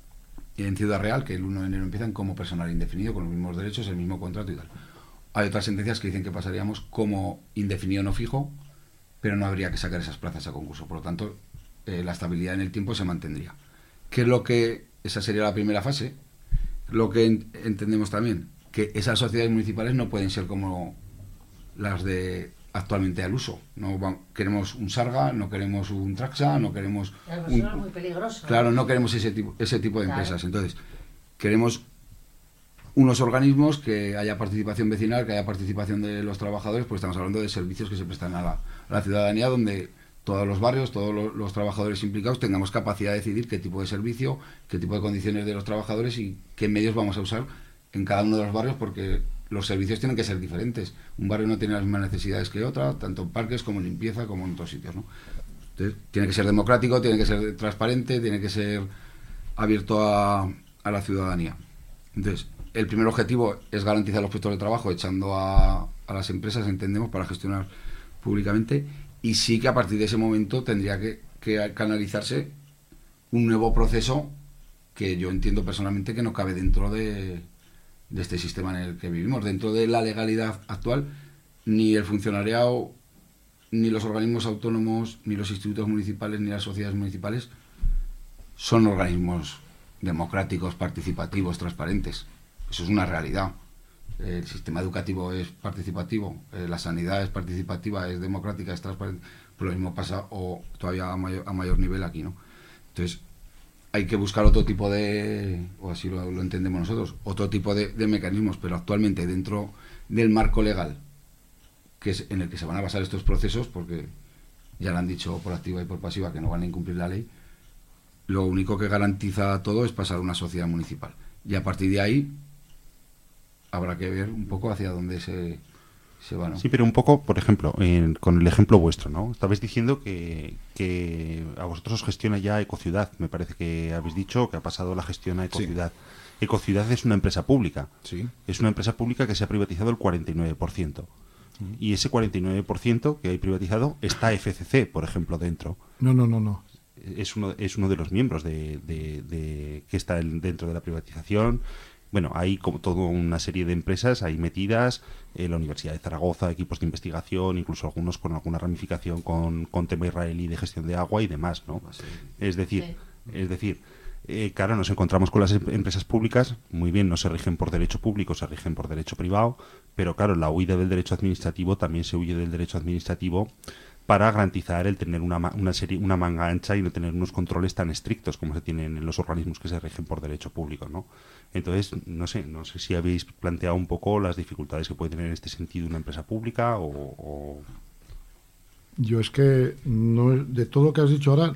en Ciudad Real, que el uno de enero empiezan como personal indefinido, con los mismos derechos, el mismo contrato y tal. Hay otras sentencias que dicen que pasaríamos como indefinido no fijo, pero no habría que sacar esas plazas a concurso. Por lo tanto, eh, la estabilidad en el tiempo se mantendría. ¿Qué es lo que...? Esa sería la primera fase. Lo que en, entendemos también, que esas sociedades municipales no pueden ser como las de actualmente al uso. No va, queremos un Sarga, no queremos un Traxa, no queremos... Claro, un, es muy peligroso. Claro, no queremos ese tipo, ese tipo de Claro. empresas. Entonces, queremos unos organismos que haya participación vecinal, que haya participación de los trabajadores, pues estamos hablando de servicios que se prestan a la, a la ciudadanía, donde todos los barrios, todos los, los trabajadores implicados tengamos capacidad de decidir qué tipo de servicio, qué tipo de condiciones de los trabajadores y qué medios vamos a usar en cada uno de los barrios, porque los servicios tienen que ser diferentes. Un barrio no tiene las mismas necesidades que otra, tanto en parques como en limpieza, como en otros sitios, ¿no? Entonces, tiene que ser democrático, tiene que ser transparente, tiene que ser abierto a, a la ciudadanía. Entonces, el primer objetivo es garantizar los puestos de trabajo echando a, a las empresas, entendemos, para gestionar públicamente, y sí que a partir de ese momento tendría que, que canalizarse un nuevo proceso que yo entiendo personalmente que no cabe dentro de, de este sistema en el que vivimos. Dentro de la legalidad actual, ni el funcionariado, ni los organismos autónomos, ni los institutos municipales, ni las sociedades municipales son organismos democráticos, participativos, transparentes. Eso es una realidad. El sistema educativo es participativo, eh, la sanidad es participativa, es democrática, es transparente. Pues lo mismo pasa, o todavía a mayor, a mayor nivel aquí, ¿no? Entonces, hay que buscar otro tipo de, o así lo, lo entendemos nosotros, otro tipo de, de mecanismos, pero actualmente dentro del marco legal, que es en el que se van a basar estos procesos, porque ya lo han dicho por activa y por pasiva que no van a incumplir la ley, lo único que garantiza todo es pasar a una sociedad municipal. Y a partir de ahí habrá que ver un poco hacia dónde se, se va, ¿no? Sí, pero un poco, por ejemplo, en- con el ejemplo vuestro, ¿no? Estabais diciendo que, que a vosotros os gestiona ya Ecociudad. Me parece que habéis dicho que ha pasado la gestión a Ecociudad. Ecociudad es una empresa pública. Sí. Es una empresa pública que se ha privatizado el cuarenta y nueve por ciento. Y ese cuarenta y nueve por ciento que hay privatizado está F C C, por ejemplo, dentro. No, no, no, no. Es uno, es uno de los miembros de, de- de- que está en- dentro de la privatización. Bueno, hay como toda una serie de empresas ahí metidas, eh, la Universidad de Zaragoza, equipos de investigación, incluso algunos con alguna ramificación con, con tema israelí de gestión de agua y demás, ¿no? Es decir, es decir, eh, claro, nos encontramos con las em- empresas públicas, muy bien, no se rigen por derecho público, se rigen por derecho privado, pero claro, la huida del derecho administrativo también se huye del derecho administrativo para garantizar el tener una, ma- una serie una manga ancha y no tener unos controles tan estrictos como se tienen en los organismos que se rigen por derecho público, ¿no? Entonces, no sé, no sé si habéis planteado un poco las dificultades que puede tener en este sentido una empresa pública o... o- Yo es que no es- de todo lo que has dicho ahora,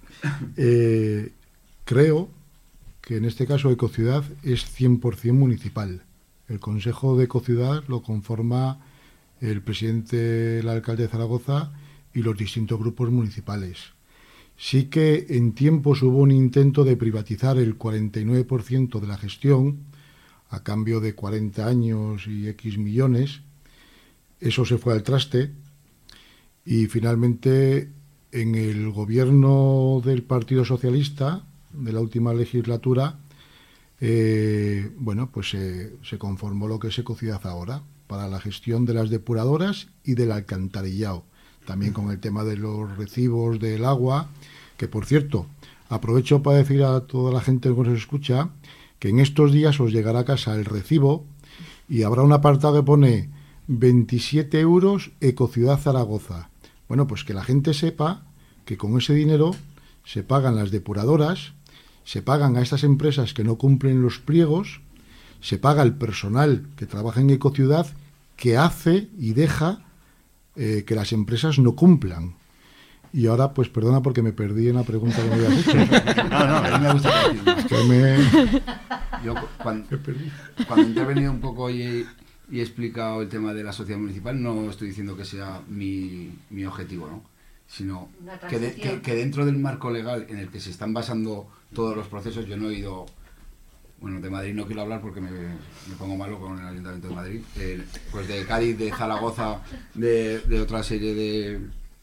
eh, creo que en este caso Ecociudad es cien por ciento municipal. El Consejo de Ecociudad lo conforma el presidente, el alcalde de Zaragoza y los distintos grupos municipales. Sí que en tiempos hubo un intento de privatizar el cuarenta y nueve por ciento de la gestión a cambio de cuarenta años y X millones. Eso se fue al traste y finalmente en el gobierno del Partido Socialista de la última legislatura, eh, bueno, pues eh, se conformó lo que es Ecociudad ahora para la gestión de las depuradoras y del alcantarillado, también con el tema de los recibos del agua, que por cierto, aprovecho para decir a toda la gente que nos escucha que en estos días os llegará a casa el recibo y habrá un apartado que pone veintisiete euros Ecociudad Zaragoza. Bueno, pues que la gente sepa que con ese dinero se pagan las depuradoras, se pagan a estas empresas que no cumplen los pliegos, se paga el personal que trabaja en Ecociudad, que hace y deja eh, que las empresas no cumplan. Y ahora, pues perdona porque me perdí en la pregunta que me habías hecho. No, no, a mí me gusta decirlo. Es que me... Yo cu- cuando, cuando he intervenido un poco y he, y he explicado el tema de la sociedad municipal, no estoy diciendo que sea mi, mi objetivo, ¿no? Sino Una que, de- transición. que, que dentro del marco legal en el que se están basando todos los procesos, yo no he ido... Bueno, de Madrid no quiero hablar porque me, me pongo malo con el Ayuntamiento de Madrid. Eh, pues de Cádiz, de Zaragoza, de, de otra serie de,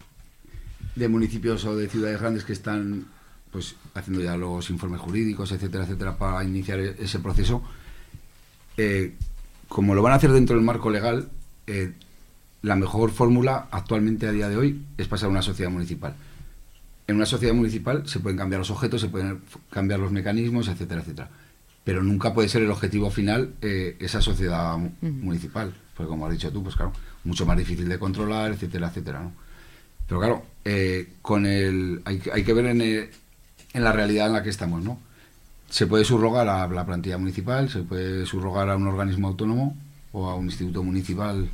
de municipios o de ciudades grandes que están pues haciendo ya los informes jurídicos, etcétera, etcétera, para iniciar e- ese proceso. Eh, como lo van a hacer dentro del marco legal, eh, la mejor fórmula actualmente a día de hoy es pasar a una sociedad municipal. En una sociedad municipal se pueden cambiar los objetos, se pueden f- cambiar los mecanismos, etcétera, etcétera. Pero nunca puede ser el objetivo final eh, esa sociedad mu- municipal. Porque como has dicho tú, pues claro, mucho más difícil de controlar, etcétera, etcétera, ¿no? Pero claro, eh, con el hay, que- hay que ver en, el- en la realidad en la que estamos, ¿no? Se puede subrogar a la plantilla municipal, se puede subrogar a un organismo autónomo o a un instituto municipal,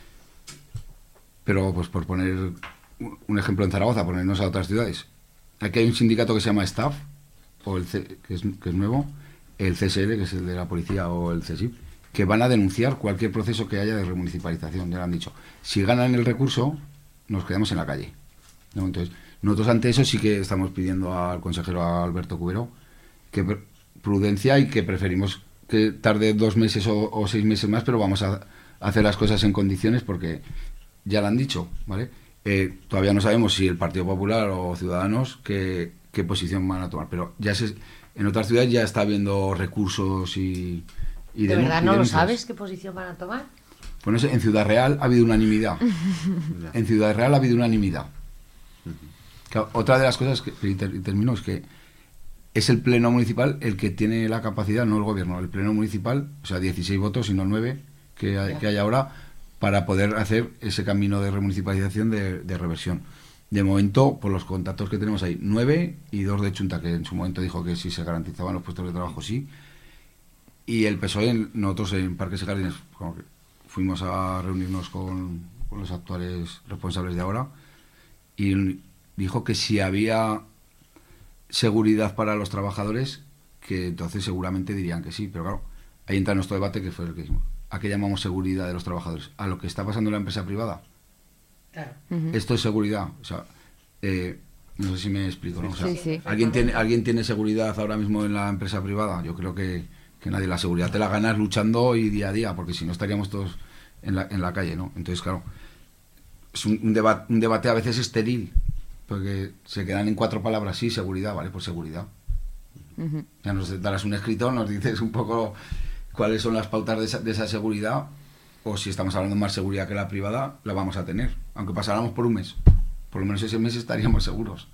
pero pues por poner un- un ejemplo en Zaragoza, ponernos a otras ciudades. Aquí hay un sindicato que se llama Staff, o el C- que, es, que es nuevo, el C S L, que es el de la policía, o el C S I P, que van a denunciar cualquier proceso que haya de remunicipalización. Ya lo han dicho. Si ganan el recurso, nos quedamos en la calle, ¿no? Entonces, nosotros ante eso sí que estamos pidiendo al consejero Alberto Cubero que pr- prudencia y que preferimos que tarde dos meses o, o seis meses más, pero vamos a, a hacer las cosas en condiciones porque ya lo han dicho, ¿vale? Eh, todavía no sabemos si el Partido Popular o Ciudadanos qué, qué posición van a tomar, pero ya se, en otras ciudades ya está habiendo recursos y, y ¿De denun- verdad y no lo denuncias. sabes qué posición van a tomar? Pues no sé, en Ciudad Real ha habido unanimidad. En Ciudad Real ha habido unanimidad. Claro, otra de las cosas que y ter- y termino es que es el pleno municipal el que tiene la capacidad, no el gobierno, el pleno municipal, o sea, dieciséis votos y no nueve que hay, que hay ahora, para poder hacer ese camino de remunicipalización de, de reversión. De momento, por los contactos que tenemos ahí, nueve y dos de Chunta, que en su momento dijo que si se garantizaban los puestos de trabajo, sí. Y el P S O E, en- nosotros en Parques y Jardines, como que fuimos a reunirnos con, con los actuales responsables de ahora y dijo que si había seguridad para los trabajadores, que entonces seguramente dirían que sí, pero claro, ahí entra nuestro debate, que fue el que hicimos. ¿a qué llamamos seguridad de los trabajadores? ¿A lo que está pasando en la empresa privada? Claro. Ujú. Esto es seguridad. O sea, eh, no sé si me explico, ¿no? O sea, Sí, sí. ¿alguien, tiene, ¿alguien tiene seguridad ahora mismo en la empresa privada? Yo creo que, que nadie. La seguridad te la ganas luchando y día a día, porque si no estaríamos todos en la, en la calle, ¿no? Entonces, claro, es un, un, deba un debate a veces estéril, porque se quedan en cuatro palabras. Sí, seguridad, ¿vale? Pues seguridad. Ujú. Ya nos darás un escrito, nos dices un poco cuáles son las pautas de esa, de esa seguridad, o si estamos hablando de más seguridad que la privada, la vamos a tener, aunque pasáramos por un mes. Por lo menos ese mes estaríamos seguros.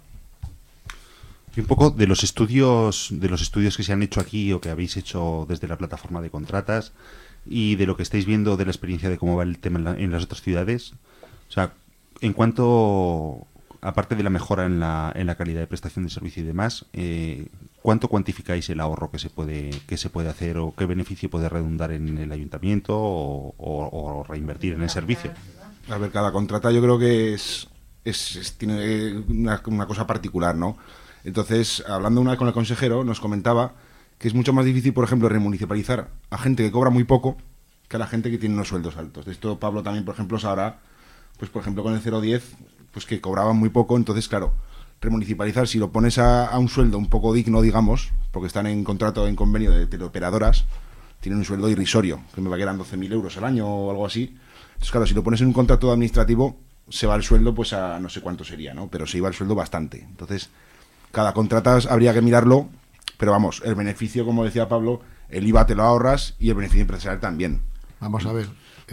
Y un poco de los estudios, de los estudios que se han hecho aquí o que habéis hecho desde la plataforma de contratas y de lo que estáis viendo de la experiencia de cómo va el tema en, la, en las otras ciudades. O sea, en cuanto, aparte de la mejora en la, en la calidad de prestación de servicio y demás, eh, ¿cuánto cuantificáis el ahorro que se puede que se puede hacer o qué beneficio puede redundar en el ayuntamiento o, o, o reinvertir en el servicio? A ver, cada contrata yo creo que es, es, es tiene una, una cosa particular, ¿no? Entonces, hablando una vez con el consejero, nos comentaba que es mucho más difícil, por ejemplo, remunicipalizar a gente que cobra muy poco que a la gente que tiene unos sueldos altos. De esto Pablo también, por ejemplo, sabrá, pues por ejemplo con el cero diez, pues que cobraban muy poco. Entonces, claro, remunicipalizar, si lo pones a, a un sueldo un poco digno, digamos, porque están en contrato, en convenio de teleoperadoras, tienen un sueldo irrisorio, que me va a quedar doce mil euros al año o algo así. Entonces, claro, si lo pones en un contrato administrativo, se va el sueldo pues a no sé cuánto sería, ¿no? Pero se iba el sueldo bastante. Entonces, cada contrata habría que mirarlo, pero vamos, el beneficio, como decía Pablo, el I V A te lo ahorras y el beneficio empresarial también. Vamos a ver,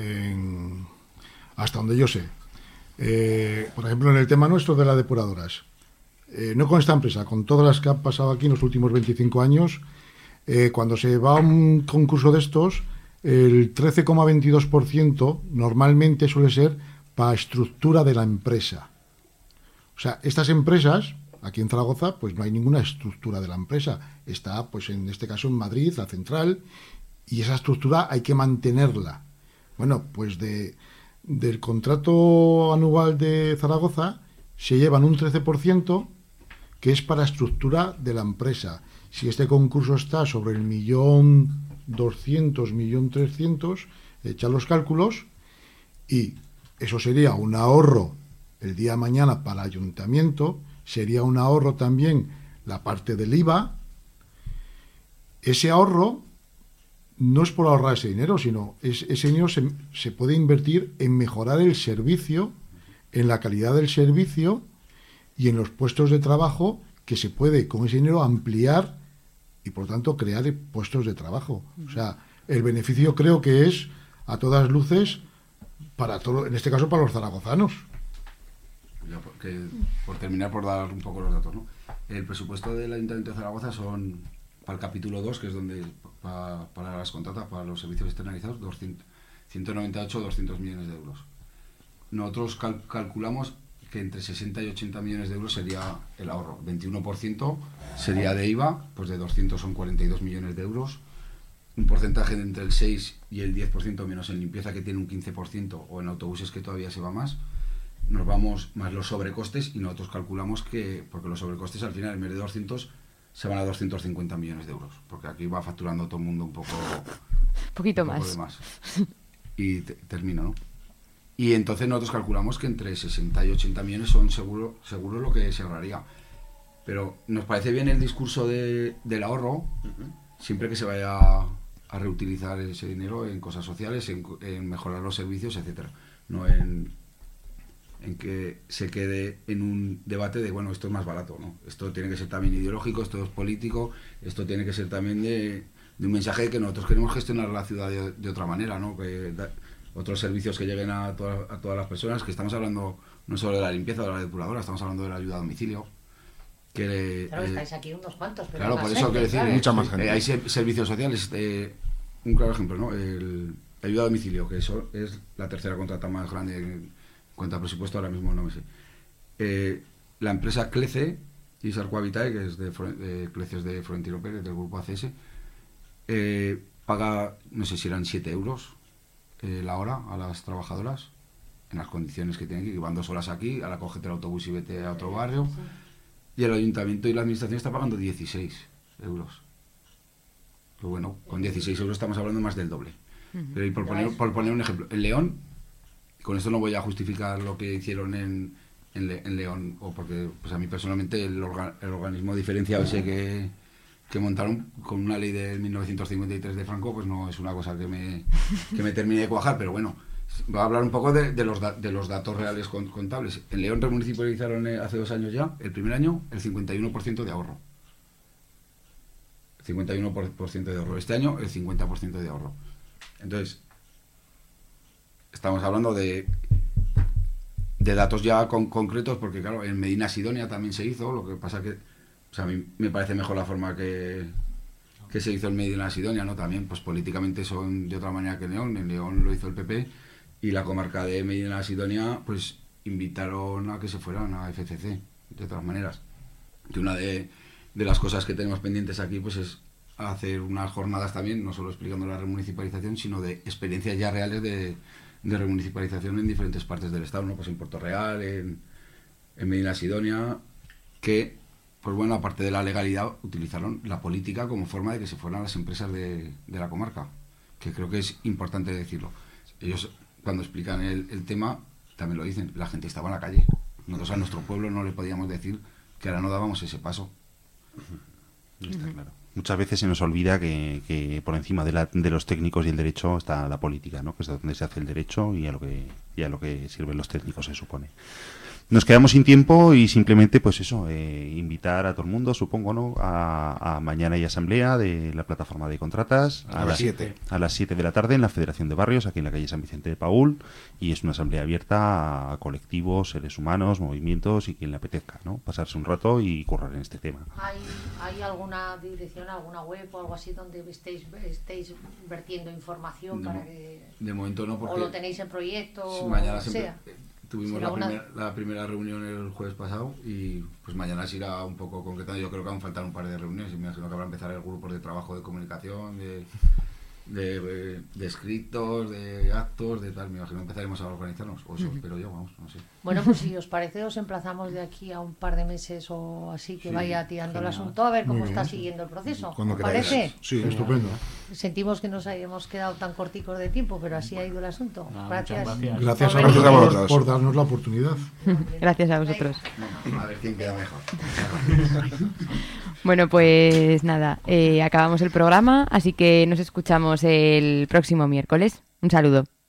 en, hasta donde yo sé, eh, por ejemplo, en el tema nuestro de las depuradoras, eh, no con esta empresa, con todas las que han pasado aquí en los últimos veinticinco años, eh, cuando se va a un concurso de estos, el trece coma veintidós por ciento normalmente suele ser para estructura de la empresa. O sea, estas empresas, aquí en Zaragoza, pues no hay ninguna estructura de la empresa. Está, pues en este caso, en Madrid, la central, y esa estructura hay que mantenerla. Bueno, pues de, del contrato anual de Zaragoza se llevan un trece por ciento que es para estructura de la empresa. Si este concurso está sobre el millón doscientos, millón trescientos, echa los cálculos y eso sería un ahorro el día de mañana para el ayuntamiento, sería un ahorro también la parte del I V A. Ese ahorro no es por ahorrar ese dinero, sino es, ese dinero se, se puede invertir en mejorar el servicio, en la calidad del servicio y en los puestos de trabajo que se puede con ese dinero ampliar y por tanto crear puestos de trabajo. O sea, el beneficio creo que es a todas luces para todo, en este caso para los zaragozanos. Ya, porque, por terminar, por dar un poco los datos, ¿no? El presupuesto del Ayuntamiento de Zaragoza son, para el capítulo dos, que es donde para, para las contratas, para los servicios externalizados, ciento noventa y ocho, doscientos millones de euros. Nosotros cal, calculamos que entre sesenta y ochenta millones de euros sería el ahorro. veintiuno por ciento sería de I V A, pues de doscientos son cuarenta y dos millones de euros. Un porcentaje de entre el seis y el diez por ciento menos en limpieza, que tiene un quince por ciento, o en autobuses, que todavía se va más. Nos vamos más los sobrecostes y nosotros calculamos que, porque los sobrecostes al final en vez de doscientos se van a doscientos cincuenta millones de euros, porque aquí va facturando todo el mundo un poco, poquito un poco más. de más. Y te, termino, ¿no? Y entonces nosotros calculamos que entre sesenta y ochenta millones son seguro, seguro lo que se ahorraría. Pero nos parece bien el discurso de, del ahorro, uh-huh. siempre que se vaya a, a reutilizar ese dinero en cosas sociales, en, en mejorar los servicios, etcétera. No en, en que se quede en un debate de, bueno, esto es más barato, ¿no? Esto tiene que ser también ideológico, esto es político, esto tiene que ser también de, de un mensaje de que nosotros queremos gestionar la ciudad de, de otra manera, ¿no? Que da, otros servicios que lleguen a, toda, a todas las personas, que estamos hablando no solo de la limpieza, de la depuradora, estamos hablando de la ayuda a domicilio. Que, claro, eh, estáis aquí unos cuantos, pero claro, por eso quiero decir, ¿sabes? Mucha más gente. Eh, hay se, servicios sociales, eh, un claro ejemplo, ¿no? El, la ayuda a domicilio, que eso es la tercera contrata más grande en cuanto a presupuesto, ahora mismo no me sé. Eh, la empresa Clece, Isarco Habitae, que es de, de Clece, de Florentino Pérez, del grupo A C S, eh, paga, no sé si eran siete euros eh, la hora a las trabajadoras, en las condiciones que tienen aquí, que van dos horas aquí, a la cógete el autobús y vete a otro barrio, sí. Y el ayuntamiento y la administración está pagando dieciséis euros. Pues bueno, con dieciséis euros estamos hablando más del doble. Pero y por, poner, por poner un ejemplo, en León, con esto no voy a justificar lo que hicieron en, en, Le, en León, o porque pues a mí personalmente el, orga, el organismo diferenciado ese que, que montaron con una ley de mil novecientos cincuenta y tres de Franco, pues no es una cosa que me, que me termine de cuajar, pero bueno, voy a hablar un poco de, de, los, da, de los datos reales contables. En León remunicipalizaron hace dos años ya, el primer año, el cincuenta y uno por ciento de ahorro. cincuenta y uno por ciento de ahorro. Este año, el cincuenta por ciento de ahorro. Entonces, estamos hablando de, de datos ya con, concretos, porque claro, en Medina Sidonia también se hizo, lo que pasa que, o sea, a mí me parece mejor la forma que, que se hizo en Medina Sidonia, ¿no? También, pues políticamente son de otra manera que en León, en León lo hizo el P P, y la comarca de Medina Sidonia, pues invitaron a que se fueran a F C C, de otras maneras. Que una de, de las cosas que tenemos pendientes aquí, pues es hacer unas jornadas también, no solo explicando la remunicipalización, sino de experiencias ya reales de, de remunicipalización en diferentes partes del Estado, ¿no? Pues en Puerto Real, en, en Medina Sidonia, que, pues bueno, aparte de la legalidad, utilizaron la política como forma de que se fueran las empresas de, de la comarca, que creo que es importante decirlo. Ellos, cuando explican el, el tema, también lo dicen, la gente estaba en la calle. Nosotros a nuestro pueblo no le podíamos decir que ahora no dábamos ese paso. Está claro. Muchas veces se nos olvida que, que por encima de, la, de los técnicos y el derecho está la política, ¿no? Que es donde se hace el derecho y a lo que, y a lo que sirven los técnicos, se supone. Nos quedamos sin tiempo y simplemente, pues eso, eh, invitar a todo el mundo, supongo, ¿no? A, a mañana y asamblea de la plataforma de contratas a, a las siete. A las siete de la tarde en la Federación de Barrios, aquí en la calle San Vicente de Paúl, y es una asamblea abierta a colectivos, seres humanos, movimientos y quien le apetezca, ¿no? Pasarse un rato y currar en este tema. ¿Hay, hay alguna dirección, alguna web o algo así donde estéis, estéis vertiendo información de para mo que... De momento no, porque... O lo tenéis en proyecto, sí, mañana o siempre, sea. Tuvimos Si la, alguna... primer, la primera reunión el jueves pasado y pues mañana se irá un poco concretando. Yo creo que van a faltar un par de reuniones y me imagino que habrá empezar el grupos de trabajo de comunicación, de, de, de escritos, de actos, de tal. Me imagino que empezaremos a organizarnos, o eso espero yo, vamos, no sé. Bueno, pues si os parece, os emplazamos de aquí a un par de meses o así, que sí, vaya tirando genial. El asunto, a ver cómo está siguiendo el proceso. ¿Os parece? Sí, estupendo. Sentimos que nos hayamos quedado tan corticos de tiempo, pero así ha ido el asunto. Ah, gracias. Gracias, gracias a vosotros por darnos la oportunidad. Gracias a vosotros. Bueno, a ver quién queda mejor. Bueno, pues nada, eh, acabamos el programa, así que nos escuchamos el próximo miércoles. Un saludo.